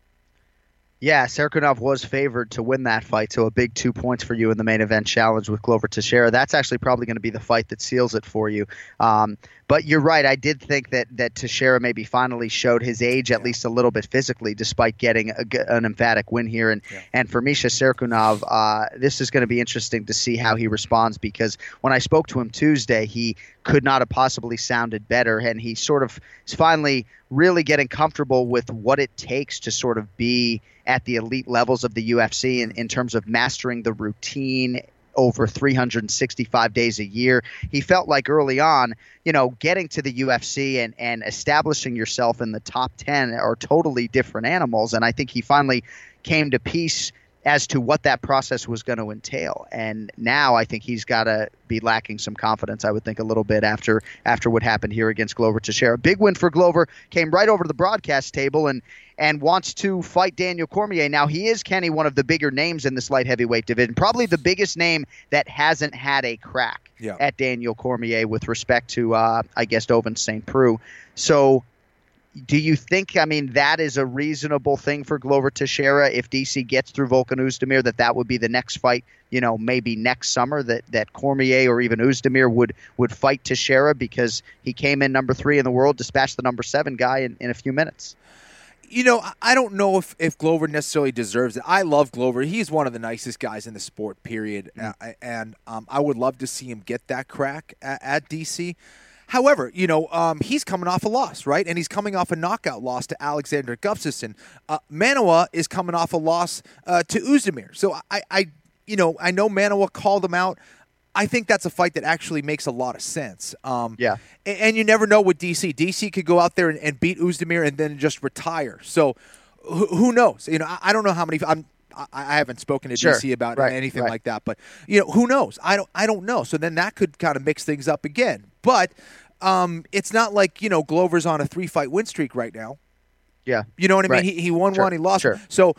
Yeah, Serkunov was favored to win that fight, so a big two points for you in the main event challenge with Glover Teixeira. That's actually probably going to be the fight that seals it for you. Um, but you're right. I did think that that Teixeira maybe finally showed his age, at yeah. least a little bit physically, despite getting a, an emphatic win here. And, yeah. and for Misha Serkunov, uh, this is going to be interesting to see how he responds, because when I spoke to him Tuesday, he could not have possibly sounded better, and he sort of is finally really getting comfortable with what it takes to sort of be at the elite levels of the U F C in, in terms of mastering the routine over three hundred sixty-five days a year. He felt like early on, you know, getting to the U F C and, and establishing yourself in the top ten are totally different animals. And I think he finally came to peace as to what that process was going to entail. And now I think he's got to be lacking some confidence, I would think, a little bit after after what happened here against Glover Teixeira. Big win for Glover, came right over to the broadcast table and and wants to fight Daniel Cormier. Now, he is, Kenny, one of the bigger names in this light heavyweight division, probably the biggest name that hasn't had a crack yeah. at Daniel Cormier with respect to, uh, I guess, Ovince Saint Preux. So do you think, I mean, that is a reasonable thing for Glover Teixeira if D C gets through Volkan Oezdemir, that that would be the next fight, you know, maybe next summer, that, that Cormier or even Oezdemir would, would fight Teixeira because he came in number three in the world, dispatched the number seven guy in, in a few minutes? You know, I don't know if, if Glover necessarily deserves it. I love Glover. He's one of the nicest guys in the sport, period. Mm-hmm. Uh, and um, I would love to see him get that crack at, at D C. However, you know, um, he's coming off a loss, right? And he's coming off a knockout loss to Alexander Gustafsson. Uh, Manoa is coming off a loss uh, to Oezdemir. So I, I, you know, I know Manoa called him out. I think that's a fight that actually makes a lot of sense. Um, yeah. And, and you never know with D C. D C could go out there and, and beat Oezdemir and then just retire. So who, who knows? You know, I, I don't know how many. I'm, I, I haven't spoken to sure. D C about right. anything right. like that, but you know, who knows? I don't. I don't know. So then that could kind of mix things up again. But um, it's not like, you know, Glover's on a three-fight win streak right now. Yeah. You know what I right. mean? He, he won sure. one, he lost sure. one. So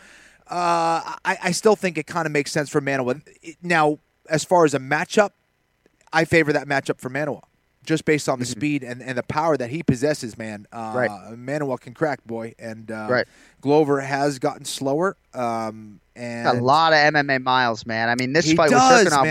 uh, I, I still think it kind of makes sense for Manoa. Now, as far as a matchup, I favor that matchup for Manoa, just based on the mm-hmm. speed and, and the power that he possesses, man. Uh, right. Manoa can crack, boy. And uh, right. Glover has gotten slower. Um, and a lot of M M A miles, man. I mean, this he fight does, with Serkunov man. was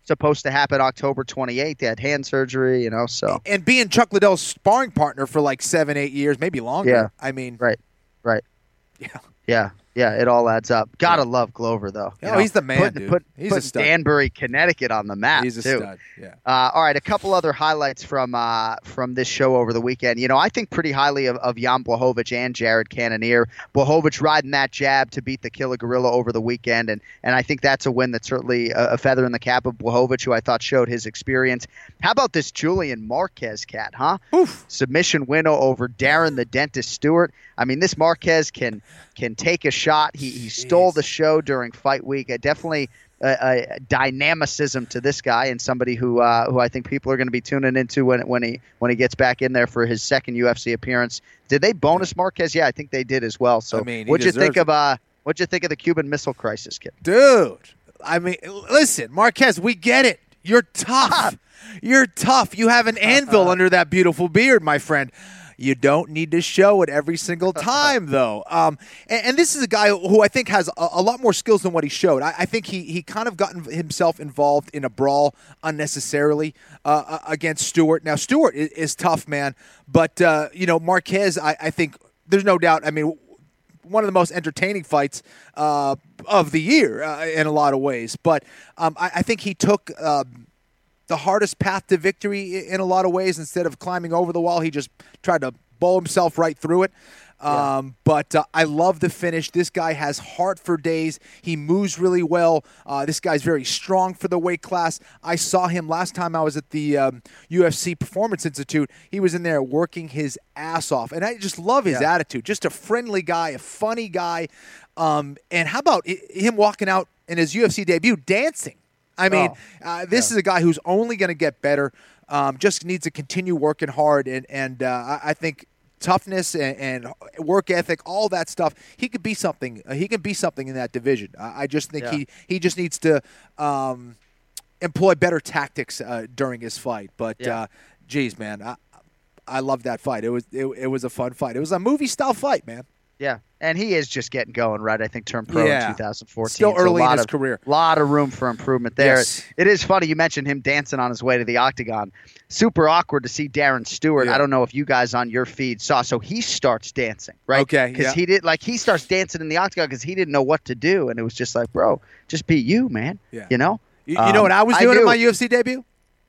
supposed to happen October twenty-eighth. He had hand surgery, you know, so. And being Chuck Liddell's sparring partner for like seven, eight years, maybe longer. Yeah. I mean. Right, right. Yeah. Yeah, yeah, it all adds up. Gotta yeah. love Glover, though. You oh, know, he's the man, putting, dude. Put, he's putting a stud. Danbury, Connecticut on the map, He's a too. stud, yeah. Uh, all right, a couple other highlights from uh, from this show over the weekend. You know, I think pretty highly of, of Jan Blachowicz and Jared Cannonier. Blachowicz riding that jab to beat the Killer Gorilla over the weekend, and, and I think that's a win that's certainly a, a feather in the cap of Blachowicz, who I thought showed his experience. How about this Julian Marquez cat, huh? Oof. Submission win over Darren the Dentist Stewart. I mean, this Marquez can can take a shot. He he stole the show during fight week. Uh, definitely a, a dynamicism to this guy, and somebody who uh, who I think people are going to be tuning into when when he when he gets back in there for his second U F C appearance. Did they bonus Marquez? Yeah, I think they did as well. So, I mean, what'd you think it. of uh what'd you think of the Cuban Missile Crisis, kid? Dude, I mean, listen, Marquez, we get it. You're tough. You're tough. You have an anvil under that beautiful beard, my friend. You don't need to show it every single time, though. Um, and, and this is a guy who I think has a, a lot more skills than what he showed. I, I think he he kind of gotten himself involved in a brawl unnecessarily uh, against Stewart. Now, Stewart is, is tough, man. But, uh, you know, Marquez, I, I think there's no doubt. I mean, one of the most entertaining fights uh, of the year uh, in a lot of ways. But um, I, I think he took uh, the hardest path to victory in a lot of ways. Instead of climbing over the wall, he just tried to bowl himself right through it. Yeah. Um, but uh, I love the finish. This guy has heart for days. He moves really well. Uh, this guy's very strong for the weight class. I saw him last time I was at the um, U F C Performance Institute. He was in there working his ass off. And I just love his yeah. attitude. Just a friendly guy, a funny guy. Um, and how about him walking out in his U F C debut dancing? I mean, oh, uh, this yeah. is a guy who's only going to get better, um, just needs to continue working hard. And, and uh, I, I think toughness and, and work ethic, all that stuff, he could be something. Uh, he can be something in that division. I, I just think yeah. he, he just needs to um, employ better tactics uh, during his fight. But, yeah. uh, geez, man, I, I love that fight. It was it, it was a fun fight. It was a movie-style fight, man. Yeah, and he is just getting going, right? I think turned pro yeah. in two thousand fourteen. Still so early a lot in his of, career. A lot of room for improvement there. Yes. It is funny. You mentioned him dancing on his way to the octagon. Super awkward to see Darren Stewart. Yeah. I don't know if you guys on your feed saw. So he starts dancing, right? Okay, Because yeah. he did like he starts dancing in the octagon because he didn't know what to do, and it was just like, bro, just be you, man. Yeah. You know. You, you know what I was Um, doing I in my do. U F C debut?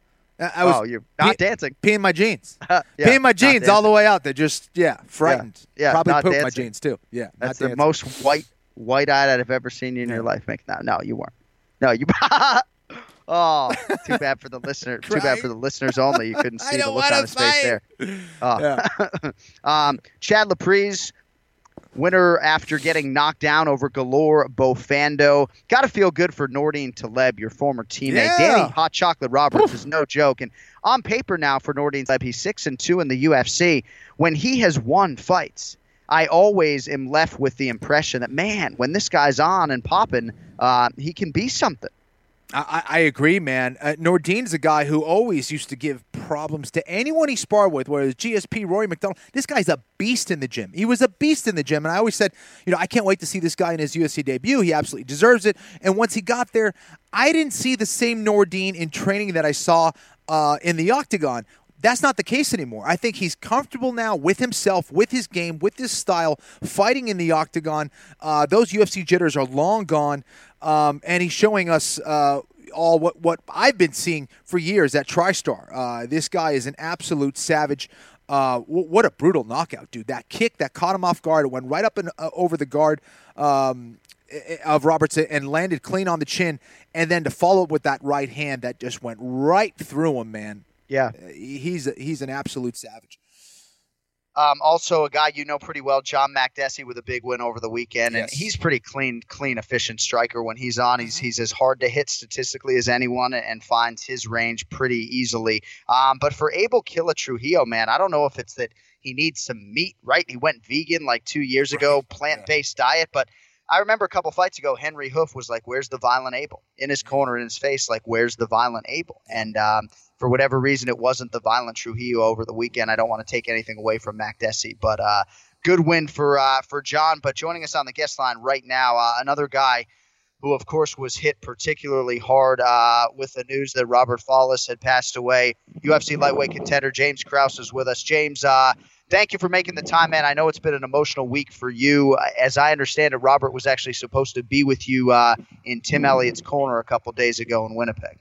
I was oh, you're not pee- dancing. Peeing my jeans. yeah, peeing my not jeans all the dancing. way out there. Just, yeah, frightened. Yeah, yeah, Probably not pooped my dancing. jeans, too. Yeah, That's not the dancing. most white, white-eyed I've ever seen you in Yeah. your life. Make no, no, you weren't. No, you. Oh, too bad for the listener. Too bad for the listeners only. You couldn't I see the don't look wanna on his face fight. there. Oh. Yeah. um, Chad Laprise, winner after getting knocked down over Galore Bofando. Got to feel good for Nordine Taleb, your former teammate. Yeah. Danny Hot Chocolate Roberts is no joke. And on paper now for Nordine Taleb, he's six and two in the U F C. When he has won fights, I always am left with the impression that, man, when this guy's on and popping, uh, he can be something. I, I agree, man. Uh, Nordine's a guy who always used to give problems to anyone he sparred with, whether it's G S P, Rory McDonald. This guy's a beast in the gym. He was a beast in the gym, and I always said, you know, I can't wait to see this guy in his U F C debut. He absolutely deserves it. And once he got there, I didn't see the same Nordine in training that I saw uh, in the octagon. That's not the case anymore. I think he's comfortable now with himself, with his game, with his style, fighting in the octagon. Uh, those U F C jitters are long gone, um, and he's showing us uh, all what, what I've been seeing for years at TriStar. Uh, this guy is an absolute savage. Uh, w- what a brutal knockout, dude. That kick that caught him off guard. It went right up and uh, over the guard um, of Roberts and landed clean on the chin, and then to follow up with that right hand that just went right through him, man. Yeah. He's a, he's an absolute savage. Um, also, a guy you know pretty well, John Makdessi, with a big win over the weekend, and Yes. he's pretty clean, clean, efficient striker when he's on. He's he's as hard to hit statistically as anyone, and finds his range pretty easily. Um, but for Abel Killer Trujillo, man, I don't know if it's that he needs some meat, right? He went vegan like two years ago, plant-based diet, but I remember a couple fights ago, Henry Hoof was like, "Where's the violent Abel?" In his corner, in his face, like, "Where's the violent Abel?" And um, for whatever reason, it wasn't the violent Trujillo over the weekend. I don't want to take anything away from Makdessi, but uh, good win for uh, for John. But joining us on the guest line right now, uh, another guy who, of course, was hit particularly hard uh, with the news that Robert Follis had passed away. U F C lightweight contender James Krause is with us. James, uh, thank you for making the time, man. I know it's been an emotional week for you. As I understand it, Robert was actually supposed to be with you uh, in Tim Elliott's corner a couple days ago in Winnipeg.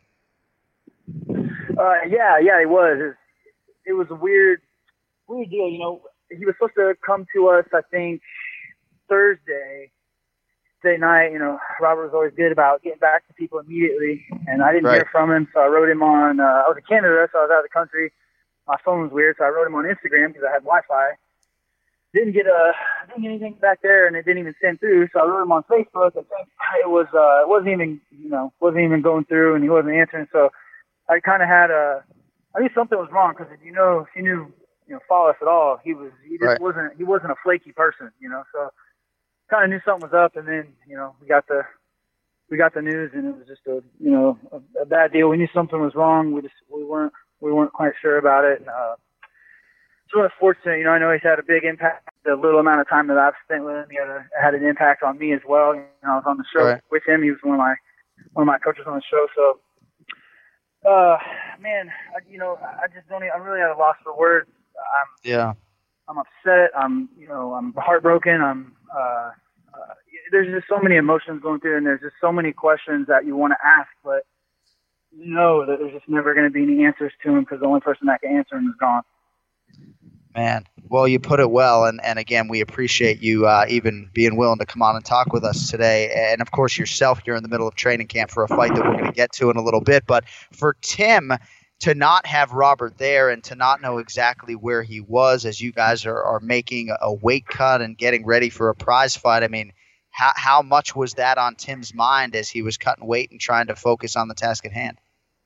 Uh, yeah, yeah, he was. It, was. it was a weird, weird deal. You know, he was supposed to come to us, I think, Thursday. Thursday night, you know, Robert was always good about getting back to people immediately, and I didn't right. hear from him, so I wrote him on, uh, I was in Canada, so I was out of the country. My phone was weird, so I wrote him on Instagram because I had Wi-Fi. Didn't get a, didn't get anything back there, and it didn't even send through, so I wrote him on Facebook, and it was, uh, it wasn't even, you know, wasn't even going through, and he wasn't answering, so I kind of had a, I knew something was wrong, because if you know, if you knew, you know, Follis at all, he was, he just right. wasn't, he wasn't a flaky person, you know, so kind of knew something was up, and then, you know, we got the we got the news, and it was just a, you know, a, a bad deal. We knew something was wrong. We just we weren't we weren't quite sure about it. Uh, it's really fortunate, you know. I know he's had a big impact. The little amount of time that I've spent with him, he had, a, had an impact on me as well. You know, I was on the show right. with him. He was one of my one of my coaches on the show. So, uh, man, I, you know, I just don't. Even, I'm really at a loss for words. I'm, yeah. I'm upset. I'm, you know, I'm heartbroken. I'm. Uh, uh, there's just so many emotions going through, and there's just so many questions that you want to ask, but you know that there's just never going to be any answers to them because the only person that can answer them is gone. Man, well, you put it well, and, and again, we appreciate you uh, even being willing to come on and talk with us today. And, of course, yourself, you're in the middle of training camp for a fight that we're going to get to in a little bit. But for Tim to not have Robert there and to not know exactly where he was as you guys are, are making a weight cut and getting ready for a prize fight, I mean, how, how much was that on Tim's mind as he was cutting weight and trying to focus on the task at hand?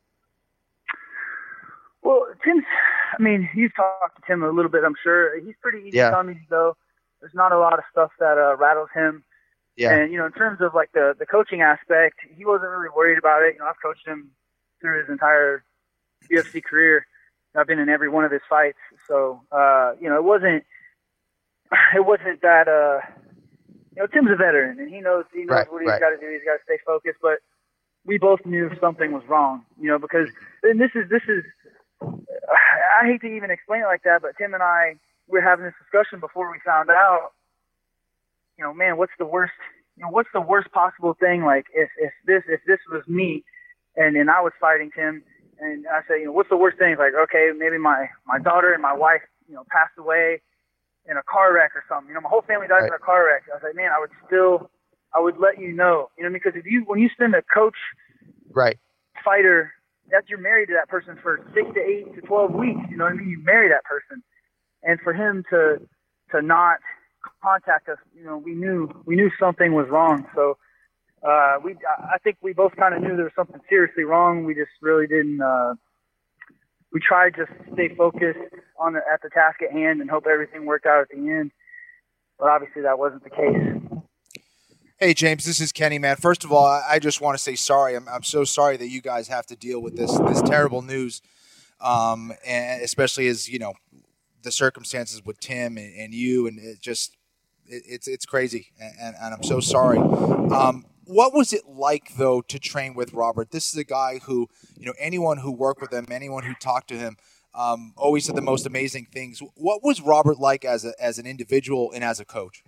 Well, Tim's – I mean, you've talked to Tim a little bit, I'm sure. He's pretty easy yeah. to me, though. There's not a lot of stuff that uh, rattles him. Yeah. And, you know, in terms of, like, the, the coaching aspect, he wasn't really worried about it. You know, I've coached him through his entire – U F C career. I've been in every one of his fights, so uh, you know it wasn't it wasn't that uh, you know Tim's a veteran and he knows he knows right, what he's right. got to do. He's got to stay focused. But we both knew something was wrong, you know, because and this is this is I hate to even explain it like that, but Tim and I we were having this discussion before we found out. You know, man, what's the worst? You know, what's the worst possible thing? Like if if this if this was me, and and I was fighting Tim. And I said, you know, what's the worst thing? He's like, okay, maybe my, my daughter and my wife, you know, passed away in a car wreck or something. You know, my whole family died right. in a car wreck. I was like, man, I would still, I would let you know, you know, because if you, when you spend a coach, right, fighter, that's you're married to that person for six to eight to twelve weeks. You know what I mean? You marry that person, and for him to to not contact us, you know, we knew we knew something was wrong. So. Uh, we, I think we both kind of knew there was something seriously wrong. We just really didn't, uh, we tried to stay focused on the, at the task at hand and hope everything worked out at the end. But obviously that wasn't the case. Hey, James, this is Kenny, man. First of all, I just want to say sorry. I'm, I'm so sorry that you guys have to deal with this, this terrible news. Um, and especially as, you know, the circumstances with Tim and, and you, and it just, it, it's, it's crazy. And, and I'm so sorry. Um, What was it like, though, to train with Robert? This is a guy who, you know, anyone who worked with him, anyone who talked to him, um, always said the most amazing things. What was Robert like as a, as an individual and as a coach?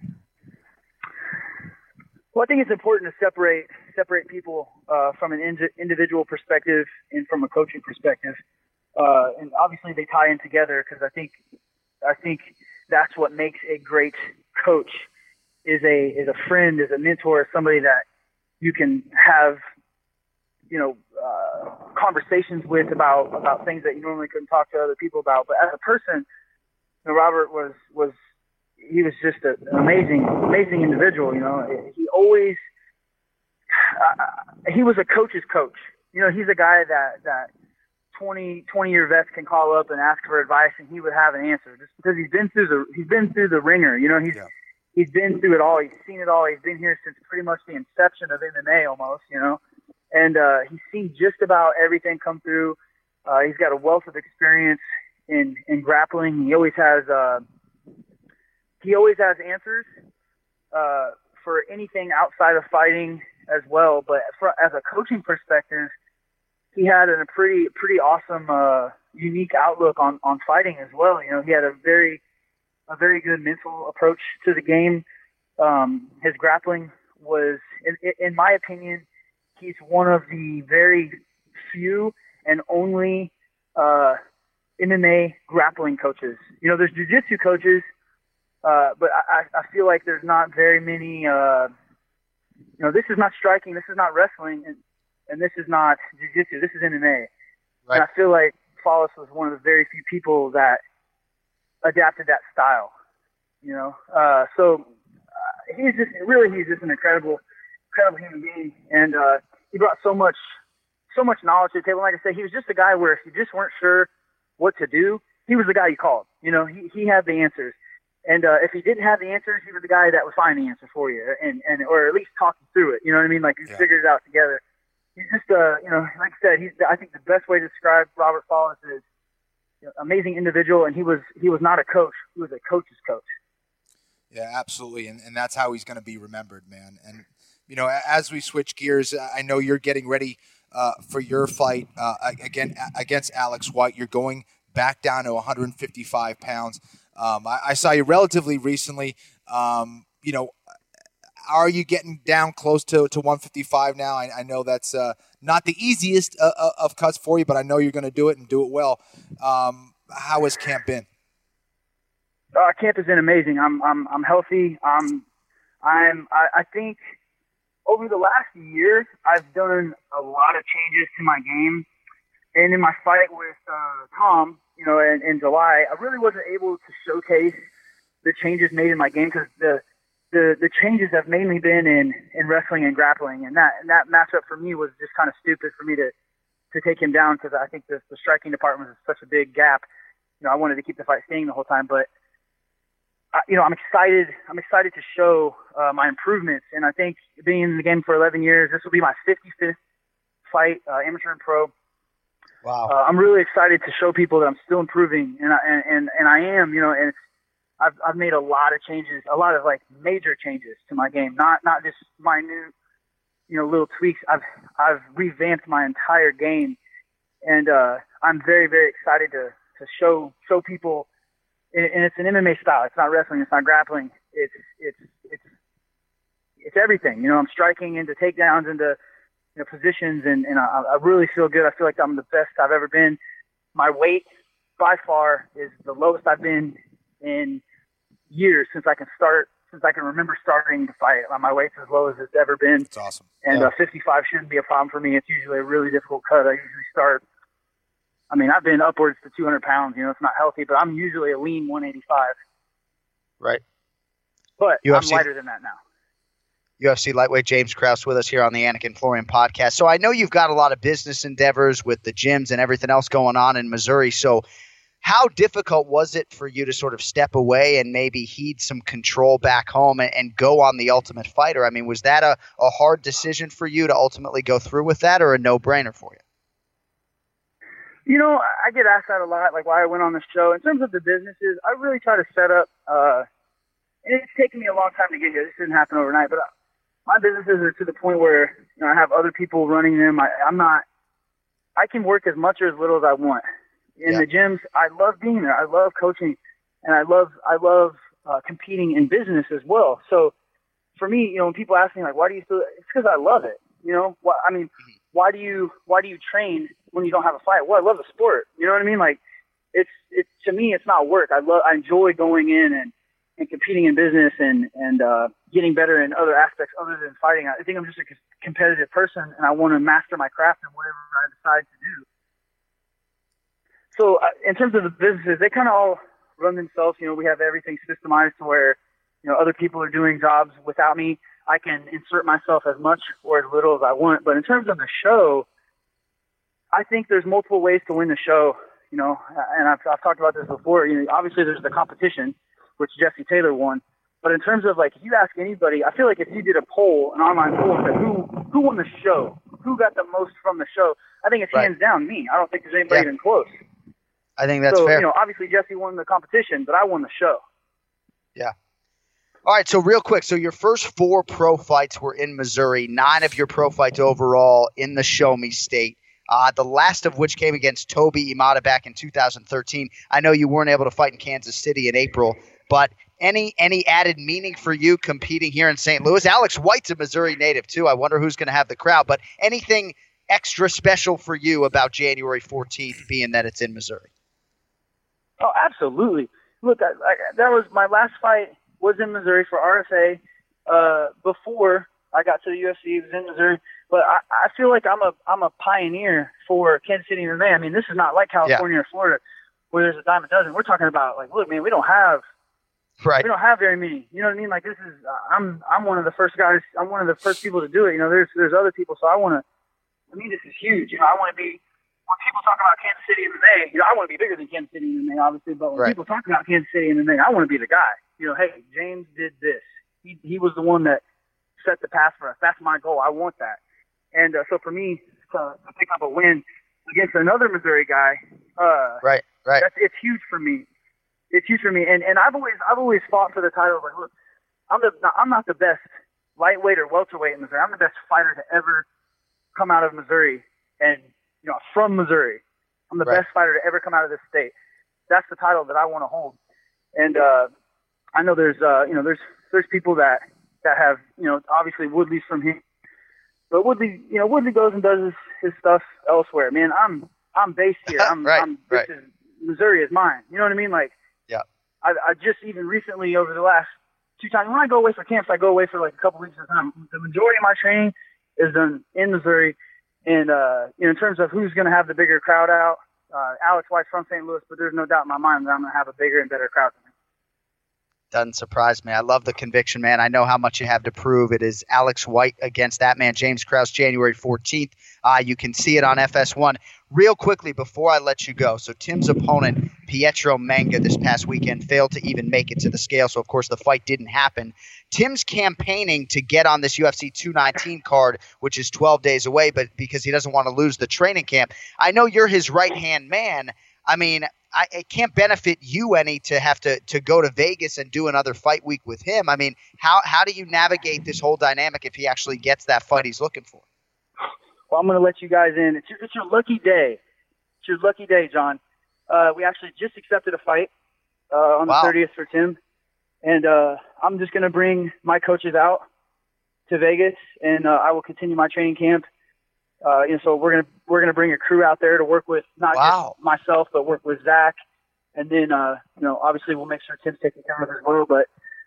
Well, I think it's important to separate separate people uh, from an in- individual perspective and from a coaching perspective, uh, and obviously they tie in together because I think I think that's what makes a great coach. Is a is a friend, is a mentor, somebody that you can have, you know, uh, conversations with about about things that you normally couldn't talk to other people about. But as a person, you know, Robert was was he was just a, an amazing amazing individual. You know, he always uh, he was a coach's coach. You know, he's a guy that that twenty, twenty year vets can call up and ask for advice, and he would have an answer just because he's been through the he's been through the ringer. You know, he's yeah. He's been through it all. He's seen it all. He's been here since pretty much the inception of M M A almost, you know. And uh, he's seen just about everything come through. Uh, he's got a wealth of experience in, in grappling. He always has uh, he always has answers uh, for anything outside of fighting. as well. But for, as a coaching perspective, he had a pretty pretty awesome, uh, unique outlook on, on fighting as well. You know, he had a very a very good mental approach to the game. Um, his grappling was, in, in my opinion, he's one of the very few and only uh, M M A grappling coaches. You know, there's jiu-jitsu coaches, uh, but I, I feel like there's not very many. Uh, you know, this is not striking, this is not wrestling, and, and this is not jiu-jitsu. This is M M A. Right. And I feel like Follis was one of the very few people that adapted that style. You know, uh, so uh, he's just really he's just an incredible, incredible human being, and uh, he brought so much. so much knowledge to the table. Like I said, he was just a guy where if you just weren't sure what to do, he was the guy you called. You know, he, he had the answers. And uh, if he didn't have the answers, he was the guy that would find the answer for you and, and or at least talk you through it. You know what I mean? Like you yeah. figured it out together. He's just, uh, you know, like I said, he's. I think the best way to describe Robert Follis is you know, amazing individual, and he was he was not a coach. He was a coach's coach. Yeah, absolutely, and and that's how he's going to be remembered, man. And you know, as we switch gears, I know you're getting ready Uh, for your fight uh, again against Alex White. You're going back down to one fifty-five pounds. Um, I, I saw you relatively recently. Um, you know, are you getting down close to, to one fifty-five now? I, I know that's uh, not the easiest uh, of cuts for you, but I know you're going to do it and do it well. Um, how has camp been? Uh, camp has been amazing. I'm I'm I'm healthy. I'm I'm I, I think. Over the last year, I've done a lot of changes to my game. And in my fight with uh, Tom, you know, in, in July, I really wasn't able to showcase the changes made in my game because the, the the changes have mainly been in, in wrestling and grappling. And that and that matchup for me was just kind of stupid for me to, to take him down because I think the, the striking department is such a big gap. You know, I wanted to keep the fight staying the whole time, but Uh, you know, I'm excited. I'm excited to show uh, my improvements, and I think being in the game for eleven years, this will be my fifty-fifth fight, uh, amateur and pro. Wow! Uh, I'm really excited to show people that I'm still improving, and I, and, and and I am. You know, and it's, I've I've made a lot of changes, a lot of like major changes to my game, not not just minute, you know, little tweaks. I've I've revamped my entire game, and uh, I'm very very excited to to show show people. And it's an M M A style. It's not wrestling. It's not grappling. It's it's it's it's everything. You know, I'm striking into takedowns, into you know, positions, and, and I, I really feel good. I feel like I'm the best I've ever been. My weight, by far, is the lowest I've been in years since I can start, since I can remember starting to fight. My weight's as low as it's ever been. That's awesome. And yeah. uh, fifty-five shouldn't be a problem for me. It's usually a really difficult cut. I usually start. I mean, I've been upwards to two hundred pounds. You know, it's not healthy, but I'm usually a lean one eighty-five. Right. But U F C, I'm lighter than that now. U F C lightweight James Krause with us here on the Anik and Florian podcast. So I know you've got a lot of business endeavors with the gyms and everything else going on in Missouri. So how difficult was it for you to sort of step away and maybe heed some control back home and, and go on the Ultimate Fighter? I mean, was that a, a hard decision for you to ultimately go through with that, or a no-brainer for you? You know, I get asked that a lot, like why I went on the show. In terms of the businesses, I really try to set up, uh, and it's taken me a long time to get here. This didn't happen overnight, but my businesses are to the point where, you know, I have other people running them. I, I'm not, I can work as much or as little as I want. In yeah. the gyms, I love being there. I love coaching, and I love, I love uh, competing in business as well. So for me, you know, when people ask me, like, why do you still, it's because I love it. You know, what, I mean, why do you, why do you train when you don't have a fight? Well, I love the sport. You know what I mean? Like, it's, it's, to me, it's not work. I love, I enjoy going in and, and competing in business and, and, uh, getting better in other aspects other than fighting. I think I'm just a competitive person, and I want to master my craft in whatever I decide to do. So uh, in terms of the businesses, they kind of all run themselves. You know, we have everything systemized to where, you know, other people are doing jobs without me. I can insert myself as much or as little as I want. But in terms of the show, I think there's multiple ways to win the show, you know, and I've, I've talked about this before. You know, obviously there's the competition, which Jesse Taylor won. But in terms of, like, if you ask anybody, I feel like if you did a poll, an online poll, and said who who won the show, who got the most from the show, I think it's right. hands down me. I don't think there's anybody yeah. even close. I think that's so, fair. You know, obviously Jesse won the competition, but I won the show. Yeah. All right, so real quick. So your first four pro fights were in Missouri, nine of your pro fights overall in the Show Me State, uh, the last of which came against Toby Imada back in two thousand thirteen. I know you weren't able to fight in Kansas City in April, but any any added meaning for you competing here in Saint Louis? Alex White's a Missouri native, too. I wonder who's going to have the crowd, but anything extra special for you about January fourteenth, being that it's in Missouri? Oh, absolutely. Look, I, I, that was my last fight was in Missouri for R F A. Uh, before I got to the U F C, it was in Missouri. But I, I feel like I'm a I'm a pioneer for Kansas City M M A. I mean, this is not like California yeah. or Florida where there's a dime a dozen. We're talking about like, look, man, we don't have right. we don't have very many. You know what I mean? Like this is I'm I'm one of the first guys. I'm one of the first people to do it. You know, there's there's other people. So I want to. I mean, this is huge. You know, I want to be. When people talk about Kansas City M M A, you know, I want to be bigger than Kansas City M M A, obviously. But when right. people talk about Kansas City M M A, I want to be the guy. You know, hey, James did this. He he was the one that set the path for us. That's my goal. I want that. And uh, so for me to, to pick up a win against another Missouri guy, uh, right, right, that's it's huge for me. It's huge for me. And and I've always I've always fought for the title. Like, look, I'm the I'm not the best lightweight or welterweight in Missouri. I'm the best fighter to ever come out of Missouri, and you know, from Missouri. I'm the right. best fighter to ever come out of this state. That's the title that I want to hold. And uh, I know there's uh, you know there's there's people that, that have you know obviously Woodley's from here, but Woodley you know Woodley goes and does his, his stuff elsewhere. Man, I'm I'm based here. I'm, right, I'm this right. is Missouri is mine. You know what I mean? Like yeah. I, I just even recently over the last two times when I go away for camps, I go away for like a couple weeks at a time. The majority of my training is done in Missouri. And, uh, you know, in terms of who's going to have the bigger crowd out, uh, Alex White's from Saint Louis, but there's no doubt in my mind that I'm going to have a bigger and better crowd than him. Doesn't surprise me. I love the conviction, man. I know how much you have to prove. It is Alex White against that man, James Krause, January fourteenth. Uh, you can see it on F S one. Real quickly, before I let you go, so Tim's opponent, Pietro Manga, this past weekend failed to even make it to the scale, so of course the fight didn't happen. Tim's campaigning to get on this U F C two nineteen card, which is twelve days away, but because he doesn't want to lose the training camp. I know you're his right-hand man. I mean, I, it can't benefit you any to have to, to go to Vegas and do another fight week with him. I mean, how, how do you navigate this whole dynamic if he actually gets that fight he's looking for? Well, I'm going to let you guys in. It's your, it's your lucky day. It's your lucky day, John. Uh, we actually just accepted a fight uh, on wow. the thirtieth for Tim. And uh, I'm just going to bring my coaches out to Vegas, and uh, I will continue my training camp. Uh, and so we're going to we're gonna bring a crew out there to work with not wow. just myself, but work with Zach. And then, uh, you know, obviously we'll make sure Tim's taken care of as well. But,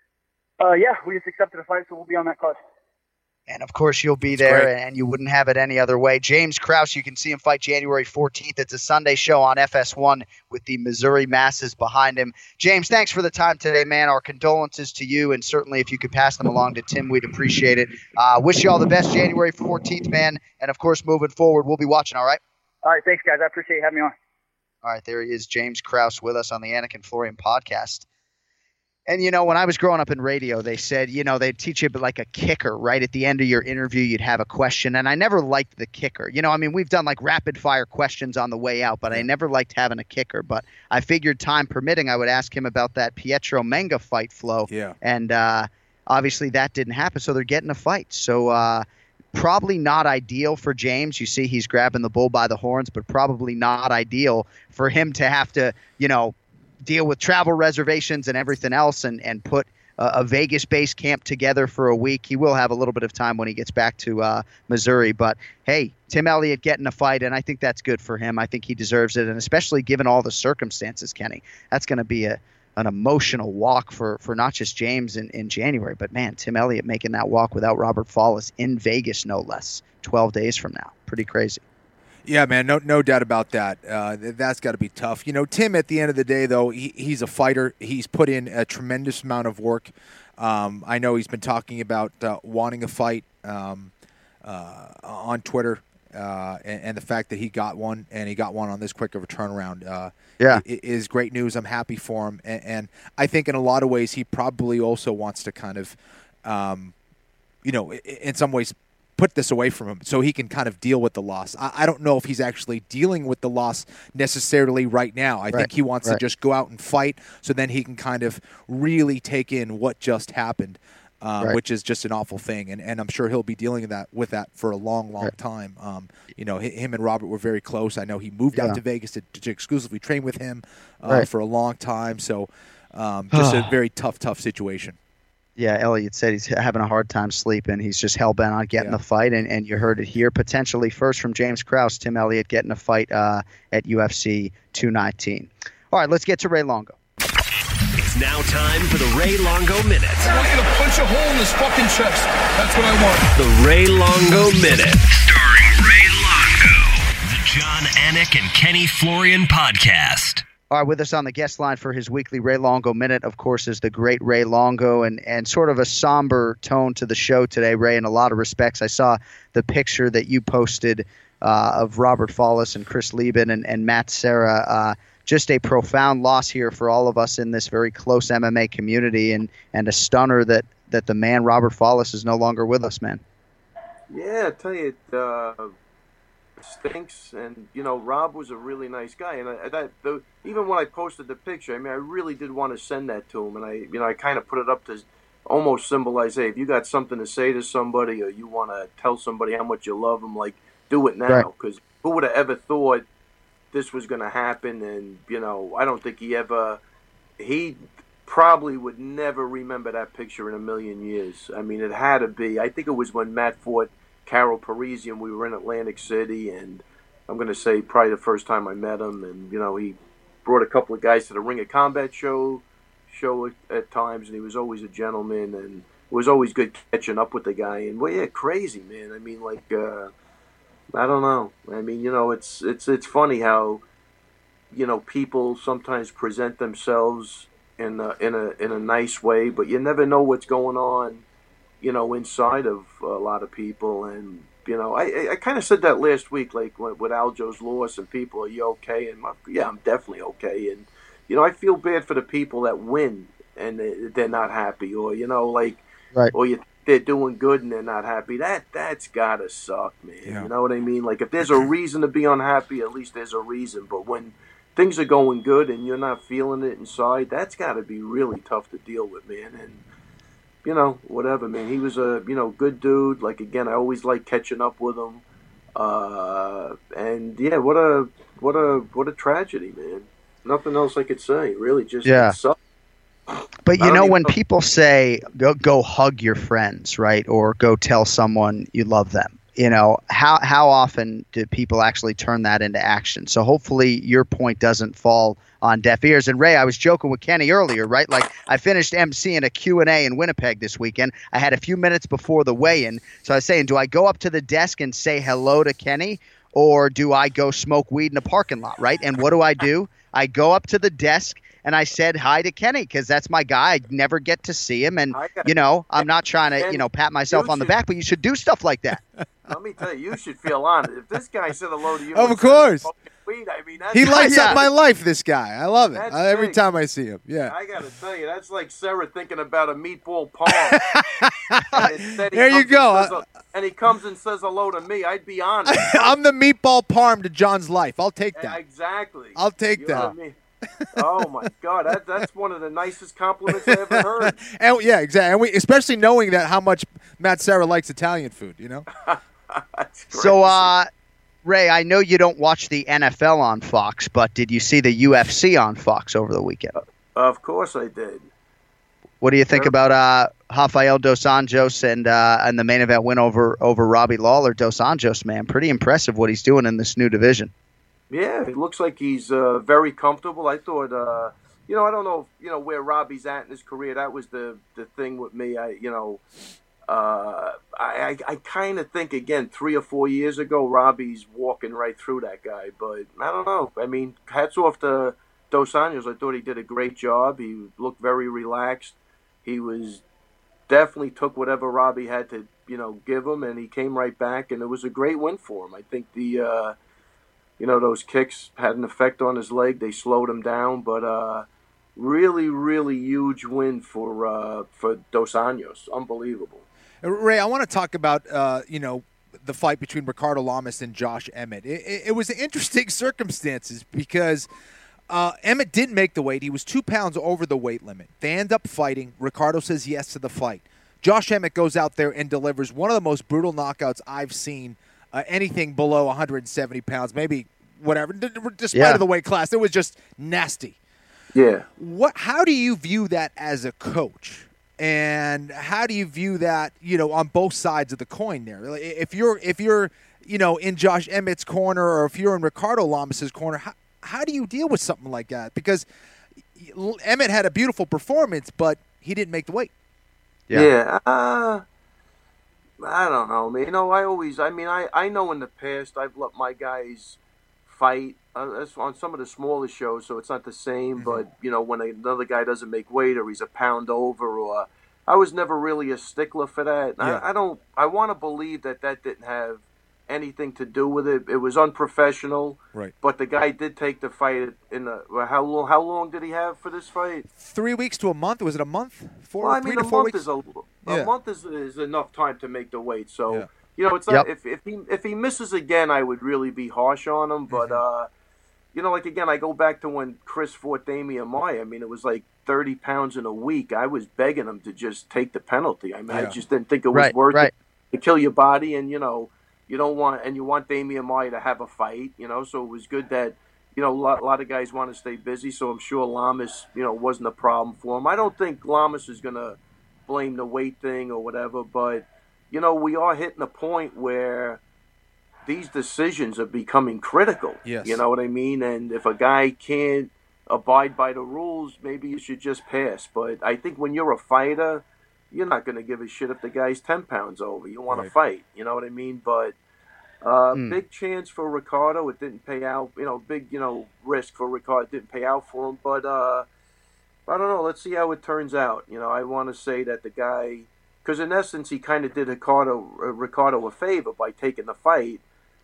uh, yeah, we just accepted a fight, so we'll be on that card. And, of course, you'll be That's there, great. and you wouldn't have it any other way. James Krause, you can see him fight January fourteenth. It's a Sunday show on F S one with the Missouri masses behind him. James, thanks for the time today, man. Our condolences to you, and certainly if you could pass them along to Tim, we'd appreciate it. Uh, wish you all the best January fourteenth, man. And, of course, moving forward, we'll be watching, all right? All right, thanks, guys. I appreciate you having me on. All right, there he is, James Krause, with us on the Anik and Florian podcast. And, you know, when I was growing up in radio, they said, you know, they'd teach you like a kicker, right? At the end of your interview, you'd have a question. And I never liked the kicker. You know, I mean, we've done like rapid fire questions on the way out, but I never liked having a kicker. But I figured time permitting, I would ask him about that Pietro Manga fight flow. Yeah. And uh, obviously that didn't happen. So they're getting a fight. So uh, probably not ideal for James. You see, he's grabbing the bull by the horns, but probably not ideal for him to have to, you know, deal with travel reservations and everything else and, and put uh, a Vegas-based camp together for a week. He will have a little bit of time when he gets back to uh, Missouri. But, hey, Tim Elliott getting a fight, and I think that's good for him. I think he deserves it, and especially given all the circumstances, Kenny. That's going to be a an emotional walk for, for not just James in, in January, but, man, Tim Elliott making that walk without Robert Follis in Vegas, no less, twelve days from now. Pretty crazy. Yeah, man, no no doubt about that. Uh, that's got to be tough. You know, Tim, at the end of the day, though, he, he's a fighter. He's put in a tremendous amount of work. Um, I know he's been talking about uh, wanting a fight um, uh, on Twitter, uh, and, and the fact that he got one, and he got one on this quick of a turnaround uh, yeah. is great news. I'm happy for him. And, and I think in a lot of ways he probably also wants to kind of, um, you know, in some ways, put this away from him so he can kind of deal with the loss. I, I don't know if he's actually dealing with the loss necessarily right now. I right. think he wants right. to just go out and fight so then he can kind of really take in what just happened, uh, right. which is just an awful thing. And, and I'm sure he'll be dealing with that, with that for a long, long right. time. Um, you know, him and Robert were very close. I know he moved yeah. out to Vegas to, to exclusively train with him uh, right. for a long time. So um, just a very tough, tough situation. Yeah, Elliot said he's having a hard time sleeping. He's just hell-bent on getting Yeah. the fight, and, and you heard it here. Potentially first from James Krause, Tim Elliott getting a fight uh, at U F C two nineteen. All right, let's get to Ray Longo. It's now time for the Ray Longo Minute. I want you to punch a hole in his fucking chest. That's what I want. The Ray Longo Minute. Starring Ray Longo. The John Anik and Kenny Florian podcast. All right, with us on the guest line for his weekly Ray Longo Minute, of course, is the great Ray Longo, and, and sort of a somber tone to the show today, Ray, in a lot of respects. I saw the picture that you posted uh, of Robert Follis and Chris Lieben and, and Matt Serra. Uh, just a profound loss here for all of us in this very close M M A community, and, and a stunner that, that the man Robert Follis is no longer with us, man. Yeah, I tell you, it uh, stinks. And, you know, Rob was a really nice guy. And I, that, the, even when I posted the picture, I mean, I really did want to send that to him. And I, you know, I kind of put it up to almost symbolize, hey, if you got something to say to somebody or you want to tell somebody how much you love them, like, do it now. Because right. who would have ever thought this was going to happen? And, you know, I don't think he ever, he probably would never remember that picture in a million years. I mean, it had to be. I think it was when Matt fought Carol Parisian. We were in Atlantic City, and I'm going to say probably the first time I met him. And, you know, he brought a couple of guys to the Ring of Combat show, show at times, and he was always a gentleman, and it was always good catching up with the guy. And, well, yeah, crazy, man. I mean, like, uh, I don't know. I mean, you know, it's it's it's funny how, you know, people sometimes present themselves in a, in a in a nice way, but you never know what's going on, you know, inside of a lot of people. And, you know, I I, I kind of said that last week, like with Aljo's loss, and people, are you okay? And my, yeah, I'm definitely okay. And, you know, I feel bad for the people that win and they're not happy, or, you know, like, right. or you they're doing good and they're not happy. That that's gotta suck, man. Yeah. You know what I mean? Like, if there's a reason to be unhappy, at least there's a reason. But when things are going good and you're not feeling it inside, that's got to be really tough to deal with, man. And, you know, whatever, man. He was a, you know, good dude. Like, again, I always like catching up with him. Uh, and yeah, what a, what a, what a tragedy, man. Nothing else I could say. Really, just yeah. It sucks. But you know, when know. people say go go hug your friends, right, or go tell someone you love them, you know, how how often do people actually turn that into action? So hopefully your point doesn't fall on deaf ears. And Ray, I was joking with Kenny earlier, right? Like, I finished emceeing a Q and A in Winnipeg this weekend. I had a few minutes before the weigh-in, so I was saying, do I go up to the desk and say hello to Kenny, or do I go smoke weed in a parking lot, right? And what do I do? I go up to the desk and I said hi to Kenny, because that's my guy. I never get to see him. And, you know, I'm not trying to, you know, pat myself on the back, but you should do stuff like that. Let me tell you, you should feel honored. If this guy said hello to you, Of course. Weed, I mean, that's He lights yeah. up my life, this guy. I love it. That's Uh, every big. time I see him. Yeah. I got to tell you, that's like Sarah thinking about a meatball palm. And instead he There you comes go. And, says, and he comes and says hello to me. I'd be honored. I'm the meatball parm to John's life. I'll take Yeah, that. exactly. I'll take You know that. what I mean? Oh my God, that that's one of the nicest compliments I ever heard. And yeah, exactly. And we, especially knowing that how much Matt Serra likes Italian food, you know? That's great. So, uh, Ray, I know you don't watch the N F L on Fox, but did you see the U F C on Fox over the weekend? Of course I did. What do you think Sure. about uh, Rafael Dos Anjos and uh, and the main event win over over Robbie Lawler? Dos Anjos, man, pretty impressive what he's doing in this new division. Yeah, it looks like he's uh, very comfortable. I thought, uh, you know, I don't know, you know, where Robbie's at in his career. That was the the thing with me. I, you know, uh, I I, I kind of think again, three or four years ago, Robbie's walking right through that guy. But I don't know. I mean, hats off to Dos Anjos. I thought he did a great job. He looked very relaxed. He was definitely took whatever Robbie had to, you know, give him, and he came right back, and it was a great win for him. I think the. Uh, You know, those kicks had an effect on his leg. They slowed him down, but uh, really, really huge win for uh, for Dos Anjos. Unbelievable. Ray, I want to talk about uh, you know the fight between Ricardo Lamas and Josh Emmett. It, it, it was interesting circumstances because uh, Emmett didn't make the weight. He was two pounds over the weight limit. They end up fighting. Ricardo says yes to the fight. Josh Emmett goes out there and delivers one of the most brutal knockouts I've seen. Uh, anything below one hundred seventy pounds, maybe whatever, d- despite yeah. of the weight class, it was just nasty. Yeah. What? How do you view that as a coach? And how do you view that, you know, on both sides of the coin there? If you're, if you're, you know, in Josh Emmett's corner or if you're in Ricardo Lamas' corner, how, how do you deal with something like that? Because Emmett had a beautiful performance, but he didn't make the weight. Yeah. yeah uh, I don't know, man. You know, I always, I mean, I, I know in the past I've let my guys fight uh, on some of the smaller shows, so it's not the same. Mm-hmm. But, you know, when another guy doesn't make weight or he's a pound over, or I was never really a stickler for that. Yeah. I, I don't, I want to believe that that didn't have anything to do with it. It was unprofessional. Right. But the guy did take the fight in the, how long, how long did he have for this fight? Three weeks to a month. Was it a month? Four, well, I three mean, to a four month weeks? is a, a yeah. month is, is enough time to make the weight. So, yeah. you know, it's yep. not, if, if he, if he misses again, I would really be harsh on him. But, mm-hmm. uh, you know, like, again, I go back to when Chris fought Damian Maia. I mean, it was like thirty pounds in a week. I was begging him to just take the penalty. I mean, yeah. I just didn't think it was right, worth right. it to kill your body. And, you know, you don't want, and you want Damian Maia to have a fight, you know, so it was good that, you know, a lot, a lot of guys want to stay busy. So I'm sure Lamas, you know, wasn't a problem for him. I don't think Lamas is going to blame the weight thing or whatever, but, you know, we are hitting a point where these decisions are becoming critical. Yes. You know what I mean? And if a guy can't abide by the rules, maybe you should just pass. But I think when you're a fighter, you're not going to give a shit if the guy's ten pounds over. You want right. to fight. You know what I mean? But uh, mm. big chance for Ricardo. It didn't pay out. You know, big, you know, risk for Ricardo. It didn't pay out for him. But uh, I don't know. Let's see how it turns out. You know, I want to say that the guy, because in essence, he kind of did Ricardo, uh, Ricardo a favor by taking the fight.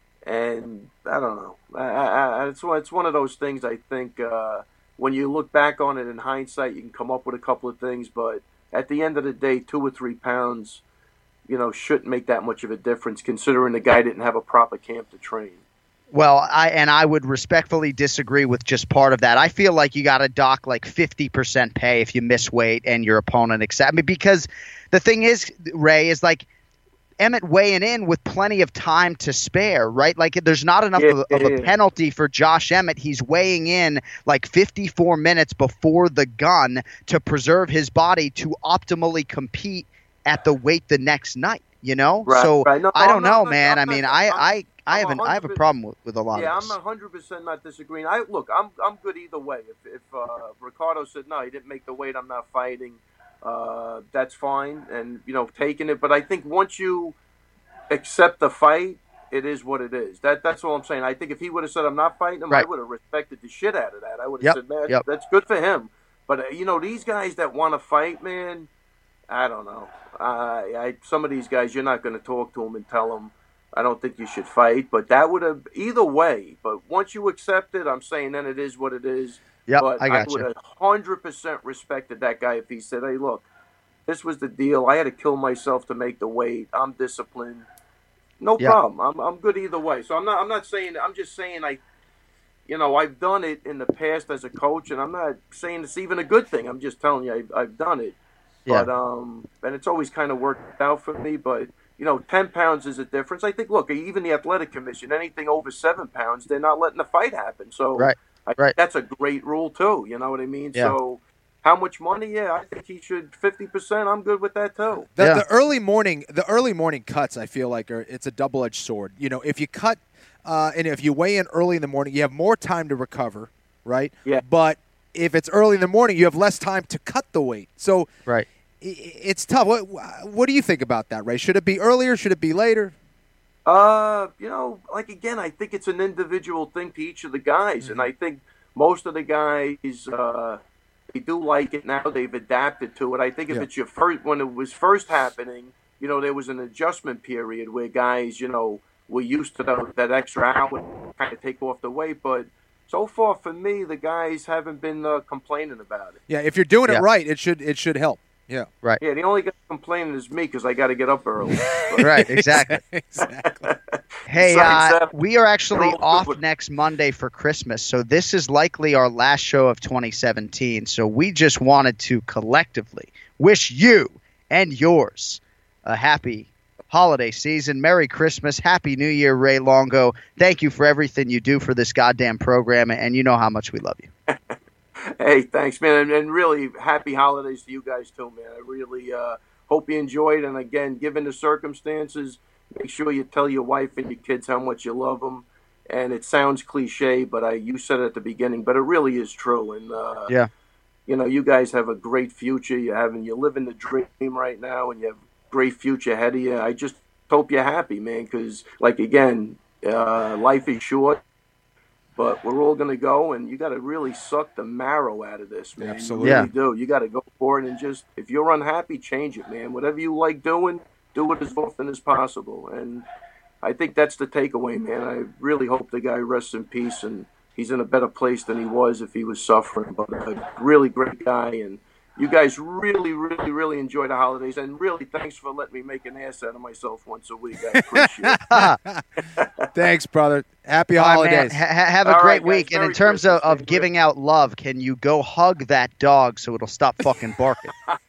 And I don't know. I, I, it's, it's one of those things I think uh, when you look back on it in hindsight, you can come up with a couple of things. But at the end of the day, two or three pounds, you know, shouldn't make that much of a difference considering the guy didn't have a proper camp to train. Well, I and I would respectfully disagree with just part of that. I feel like you got to dock like fifty percent pay if you miss weight and your opponent accepts. I mean, because the thing is, Ray, is like Emmett weighing in with plenty of time to spare, right? Like there's not enough yeah, of, of a penalty for Josh Emmett. He's weighing in like fifty-four minutes before the gun to preserve his body to optimally compete at the weight the next night, you know? Right, so right. No, I don't I'm know, not, man. I'm I mean, not, I, I'm, I, I have I'm an, I have a problem with, with a lot yeah, of this. I'm one hundred percent not disagreeing. I Look, I'm I'm good either way. If, if uh, Ricardo said, no, he didn't make the weight, I'm not fighting, uh, that's fine. And, you know, taking it. But I think once you accept the fight, it is what it is. That That's all I'm saying. I think if he would have said, I'm not fighting him, right. I would have respected the shit out of that. I would have yep. said, man, yep. that's good for him. But, uh, you know, these guys that want to fight, man, I don't know. Uh, I, some of these guys, you're not going to talk to them and tell them, I don't think you should fight. But that would have, either way, but once you accept it, I'm saying then it is what it is. Yep, but I got would you. have one hundred percent respected that guy if he said, hey, look, this was the deal. I had to kill myself to make the weight. I'm disciplined. No yep. problem. I'm I'm good either way. So I'm not I'm not saying I'm just saying I you know, I've done it in the past as a coach, and I'm not saying it's even a good thing. I'm just telling you I've, I've done it. Yeah. But um and it's always kind of worked out for me, but you know, ten pounds is a difference. I think, look, even the athletic commission, anything over seven pounds, they're not letting the fight happen. So right. I, right. that's a great rule too. You know what I mean? Yeah. So how much money? Yeah, I think he should fifty percent. I'm good with that too. The, Yeah. the early morning, the early morning cuts, I feel like are it's a double-edged sword. You know, if you cut uh, and if you weigh in early in the morning, you have more time to recover, right? Yeah. But if it's early in the morning, you have less time to cut the weight. So Right. i- it's tough. What What do you think about that, Ray? Should it be earlier? Should it be later? Uh, you know, like again, I think it's an individual thing to each of the guys, Mm-hmm. and I think most of the guys uh, they do like it now. They've adapted to it. I think if Yeah. it's your first, when it was first happening, you know, there was an adjustment period where guys, you know, were used to the, that extra hour, kind of take off the weight. But so far, for me, the guys haven't been uh, complaining about it. Yeah, if you're doing Yeah. it right, it should it should help. Yeah. Right. Yeah, the only guy complaining is me because I got to get up early. But- Right. Exactly. Exactly. Hey, Besides uh, that, we are actually we're all off good. next Monday for Christmas, so this is likely our last show of twenty seventeen. So we just wanted to collectively wish you and yours a happy holiday season. Merry Christmas. Happy New Year, Ray Longo. Thank you for everything you do for this goddamn program, and you know how much we love you. Hey, thanks, man, and, and really happy holidays to you guys too, man. I really uh, hope you enjoyed, and again, given the circumstances, make sure you tell your wife and your kids how much you love them. And it sounds cliche, but I you said it at the beginning, but it really is true. And uh, Yeah. you know, you guys have a great future. You're having you're living the dream right now, and you have a great future ahead of you. I just hope you're happy, man, because like again, uh, life is short. But we're all going to go, and you got to really suck the marrow out of this, man. Absolutely. You really do. You got to go for it and just, if you're unhappy, change it, man. Whatever you like doing, do it as often as possible. And I think that's the takeaway, man. I really hope the guy rests in peace, and he's in a better place than he was if he was suffering. But a really great guy, and you guys really, really, really enjoy the holidays. And really, thanks for letting me make an ass out of myself once a week. I appreciate it. Thanks, brother. Happy All right, holidays. man. Ha- ha- have a All great right, guys. week. And in Merry terms of, Christmas. of giving out love, can you go hug that dog so it'll stop fucking barking?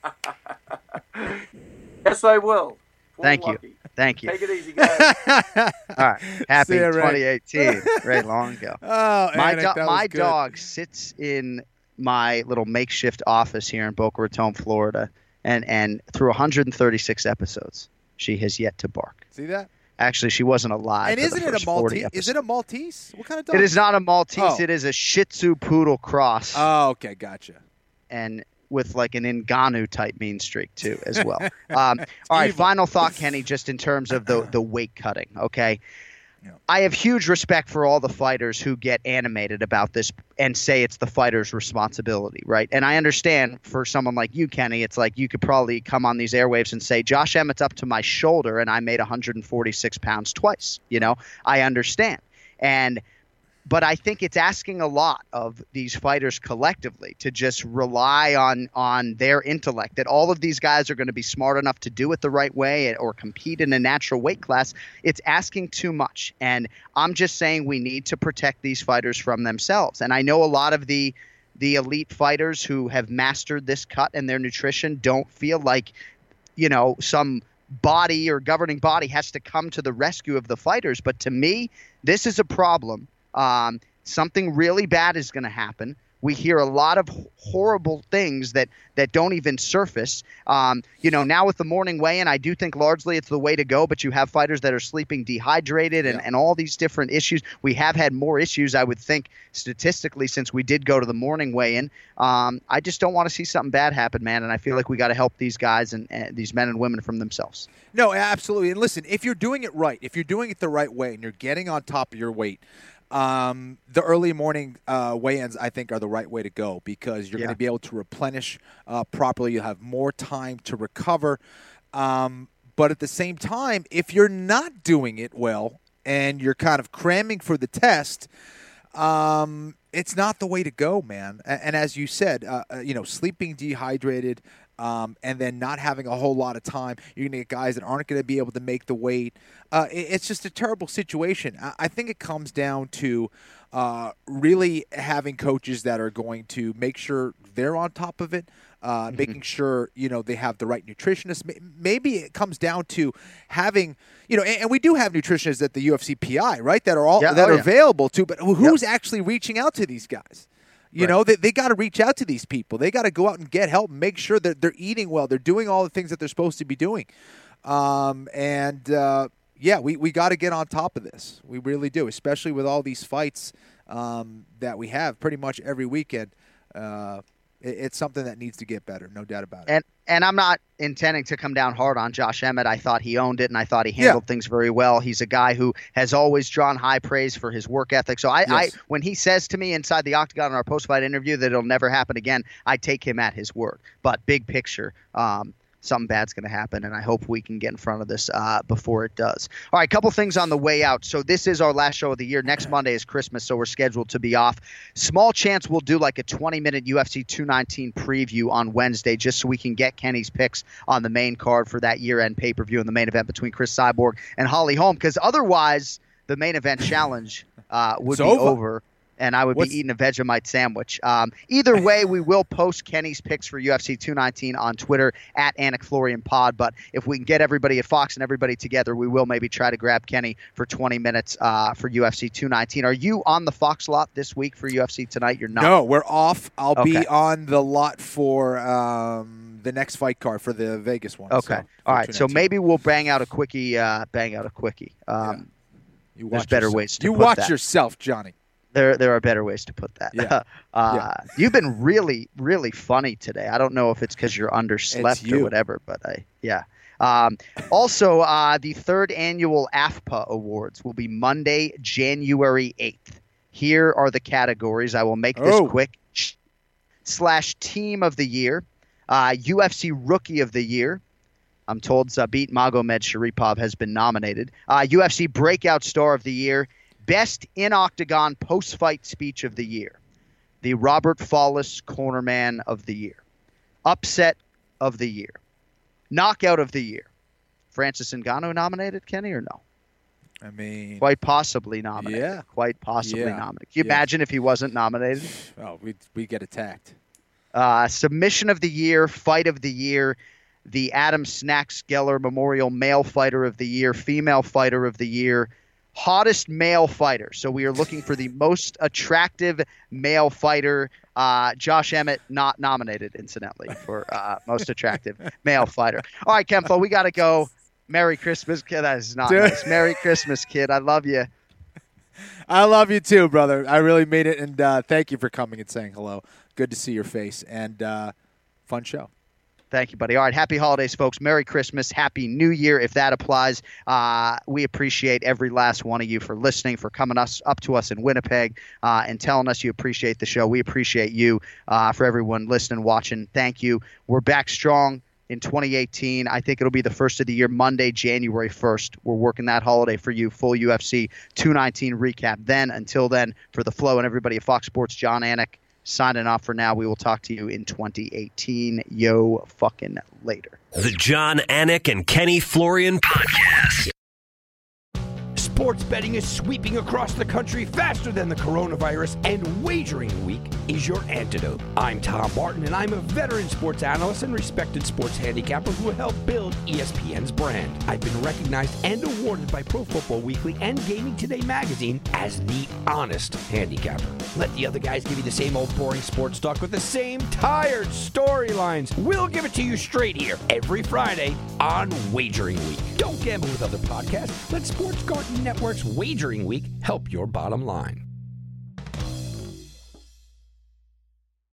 Yes, I will. Full Thank you. lucky. Thank you. Take it easy, guys. All right. Happy See ya, Ray. twenty eighteen. Ray Longo. Oh, My, Anik, do- that my was good. dog sits in my little makeshift office here in Boca Raton, Florida, and, and through one hundred thirty-six episodes, she has yet to bark. See that? Actually, she wasn't alive. And for isn't the it first a forty Maltese? Is episodes. it a Maltese? What kind of dog? It is not a Maltese. Oh. It is a Shih Tzu Poodle cross, Oh, okay, gotcha. and with like an Ngannou type mean streak too, as well. um, all right, evil. final thought, Kenny, just in terms of the the weight cutting. Okay, Yeah. I have huge respect for all the fighters who get animated about this and say it's the fighter's responsibility, right? And I understand for someone like you, Kenny, it's like you could probably come on these airwaves and say Josh Emmett's up to my shoulder and I made one hundred forty-six pounds twice. You know, I understand. And but I think it's asking a lot of these fighters collectively to just rely on on their intellect, that all of these guys are going to be smart enough to do it the right way or compete in a natural weight class. It's asking too much. And I'm just saying we need to protect these fighters from themselves. And I know a lot of the the elite fighters who have mastered this cut and their nutrition don't feel like, you know, some body or governing body has to come to the rescue of the fighters. But to me, this is a problem. Um, something really bad is going to happen. We hear a lot of horrible things that, that don't even surface. Um, you know, now with the morning weigh-in, I do think largely it's the way to go, but you have fighters that are sleeping dehydrated and, Yeah. and all these different issues. We have had more issues, I would think, statistically, since we did go to the morning weigh-in. Um, I just don't want to see something bad happen, man, and I feel like we got to help these guys and, and these men and women from themselves. No, absolutely. And listen, if you're doing it right, if you're doing it the right way, and you're getting on top of your weight, um, the early morning uh, weigh-ins, I think, are the right way to go because you're Yeah. going to be able to replenish uh, properly. You'll have more time to recover. Um, but at the same time, if you're not doing it well and you're kind of cramming for the test, um, it's not the way to go, man. And, and as you said, uh, uh, you know, sleeping dehydrated, um, and then not having a whole lot of time, you're going to get guys that aren't going to be able to make the weight. Uh, it, it's just a terrible situation. I, I think it comes down to uh, really having coaches that are going to make sure they're on top of it, uh, Mm-hmm. making sure, you know, they have the right nutritionists. May- Maybe it comes down to having, you know, and, and we do have nutritionists at the U F C P I, right, that are all Yeah, that oh, are yeah. available to, but who's actually reaching out to these guys? You Right. know, they, they got to reach out to these people. They got to go out and get help, make sure that they're eating well. They're doing all the things that they're supposed to be doing. Um, and, uh, yeah, we, we got to get on top of this. We really do, especially with all these fights um, that we have pretty much every weekend. Uh, it, it's something that needs to get better, no doubt about it. And and I'm not intending to come down hard on Josh Emmett. I thought he owned it, and I thought he handled Yeah. things very well. He's a guy who has always drawn high praise for his work ethic. So I, Yes. I when he says to me inside the octagon in our post-fight interview that it'll never happen again, I take him at his word. But big picture, um, something bad's going to happen, and I hope we can get in front of this uh, before it does. All right, couple things on the way out. So this is our last show of the year. Next Monday is Christmas, so we're scheduled to be off. Small chance we'll do like a twenty-minute U F C two nineteen preview on Wednesday just so we can get Kenny's picks on the main card for that year-end pay-per-view and the main event between Chris Cyborg and Holly Holm, because otherwise the main event challenge uh, would It's be over. over. And I would What's- be eating a Vegemite sandwich. Um, either way, we will post Kenny's picks for U F C two nineteen on Twitter at Anik Florian Pod. But if we can get everybody at Fox and everybody together, we will maybe try to grab Kenny for twenty minutes uh, for U F C two nineteen. Are you on the Fox lot this week for U F C Tonight? You're not. No, we're off. I'll Okay. be on the lot for um, the next fight card for the Vegas one. Okay. So, All right. So two nineteen. maybe we'll bang out a quickie. Uh, bang out a quickie. Um, you there's watch better yourself. ways to You put watch that. yourself, Johnny. There, there are better ways to put that. Yeah. uh, Yeah. You've been really, really funny today. I don't know if it's because you're underslept It's you. or whatever, but I, yeah. Um, also, uh, the third annual A F P A Awards will be Monday, January eighth. Here are the categories. I will make this Oh. quick. Slash Team of the Year, uh, U F C Rookie of the Year. I'm told Zabit Magomed Sharipov has been nominated. Uh, U F C Breakout Star of the Year. Best in-octagon post-fight speech of the year. The Robert Follis Cornerman of the year. Upset of the year. Knockout of the year. Francis Ngannou nominated, Kenny, or no? I mean, Quite possibly nominated. Yeah. Quite possibly Yeah. nominated. Can you Yeah. imagine if he wasn't nominated? oh, we we get attacked. Uh, submission of the year, fight of the year, the Adam Snack Skeller Memorial Male Fighter of the Year, Female Fighter of the Year, hottest male fighter. So we are looking for the most attractive male fighter. Uh, Josh Emmett not nominated, incidentally, for uh, most attractive male fighter. All right, Kemfo, we got to go. Merry Christmas, kid. That is not Dude. nice. Merry Christmas, kid. I love you. I love you too, brother. I really made it, and uh, thank you for coming and saying hello. Good to see your face, and uh, fun show. Thank you, buddy. All right, happy holidays, folks. Merry Christmas. Happy New Year, if that applies. Uh, we appreciate every last one of you for listening, for coming us up to us in Winnipeg uh, and telling us you appreciate the show. We appreciate you uh, for everyone listening, watching. Thank you. We're back strong in twenty eighteen. I think it'll be the first of the year, Monday, January first. We're working that holiday for you. Full U F C two nineteen recap. Then, until then, for the Flow and everybody at Fox Sports, John Anik signing off for now. We will talk to you in twenty eighteen. Yo, fucking later. The John Anik and Kenny Florian Podcast. Sports betting is sweeping across the country faster than the coronavirus, and Wagering Week is your antidote. I'm Tom Barton, and I'm a veteran sports analyst and respected sports handicapper who helped build E S P N's brand. I've been recognized and awarded by Pro Football Weekly and Gaming Today magazine as the honest handicapper. Let the other guys give you the same old boring sports talk with the same tired storylines. We'll give it to you straight here every Friday on Wagering Week. Don't gamble with other podcasts. Let Sports Garden Network's Wagering Week help your bottom line.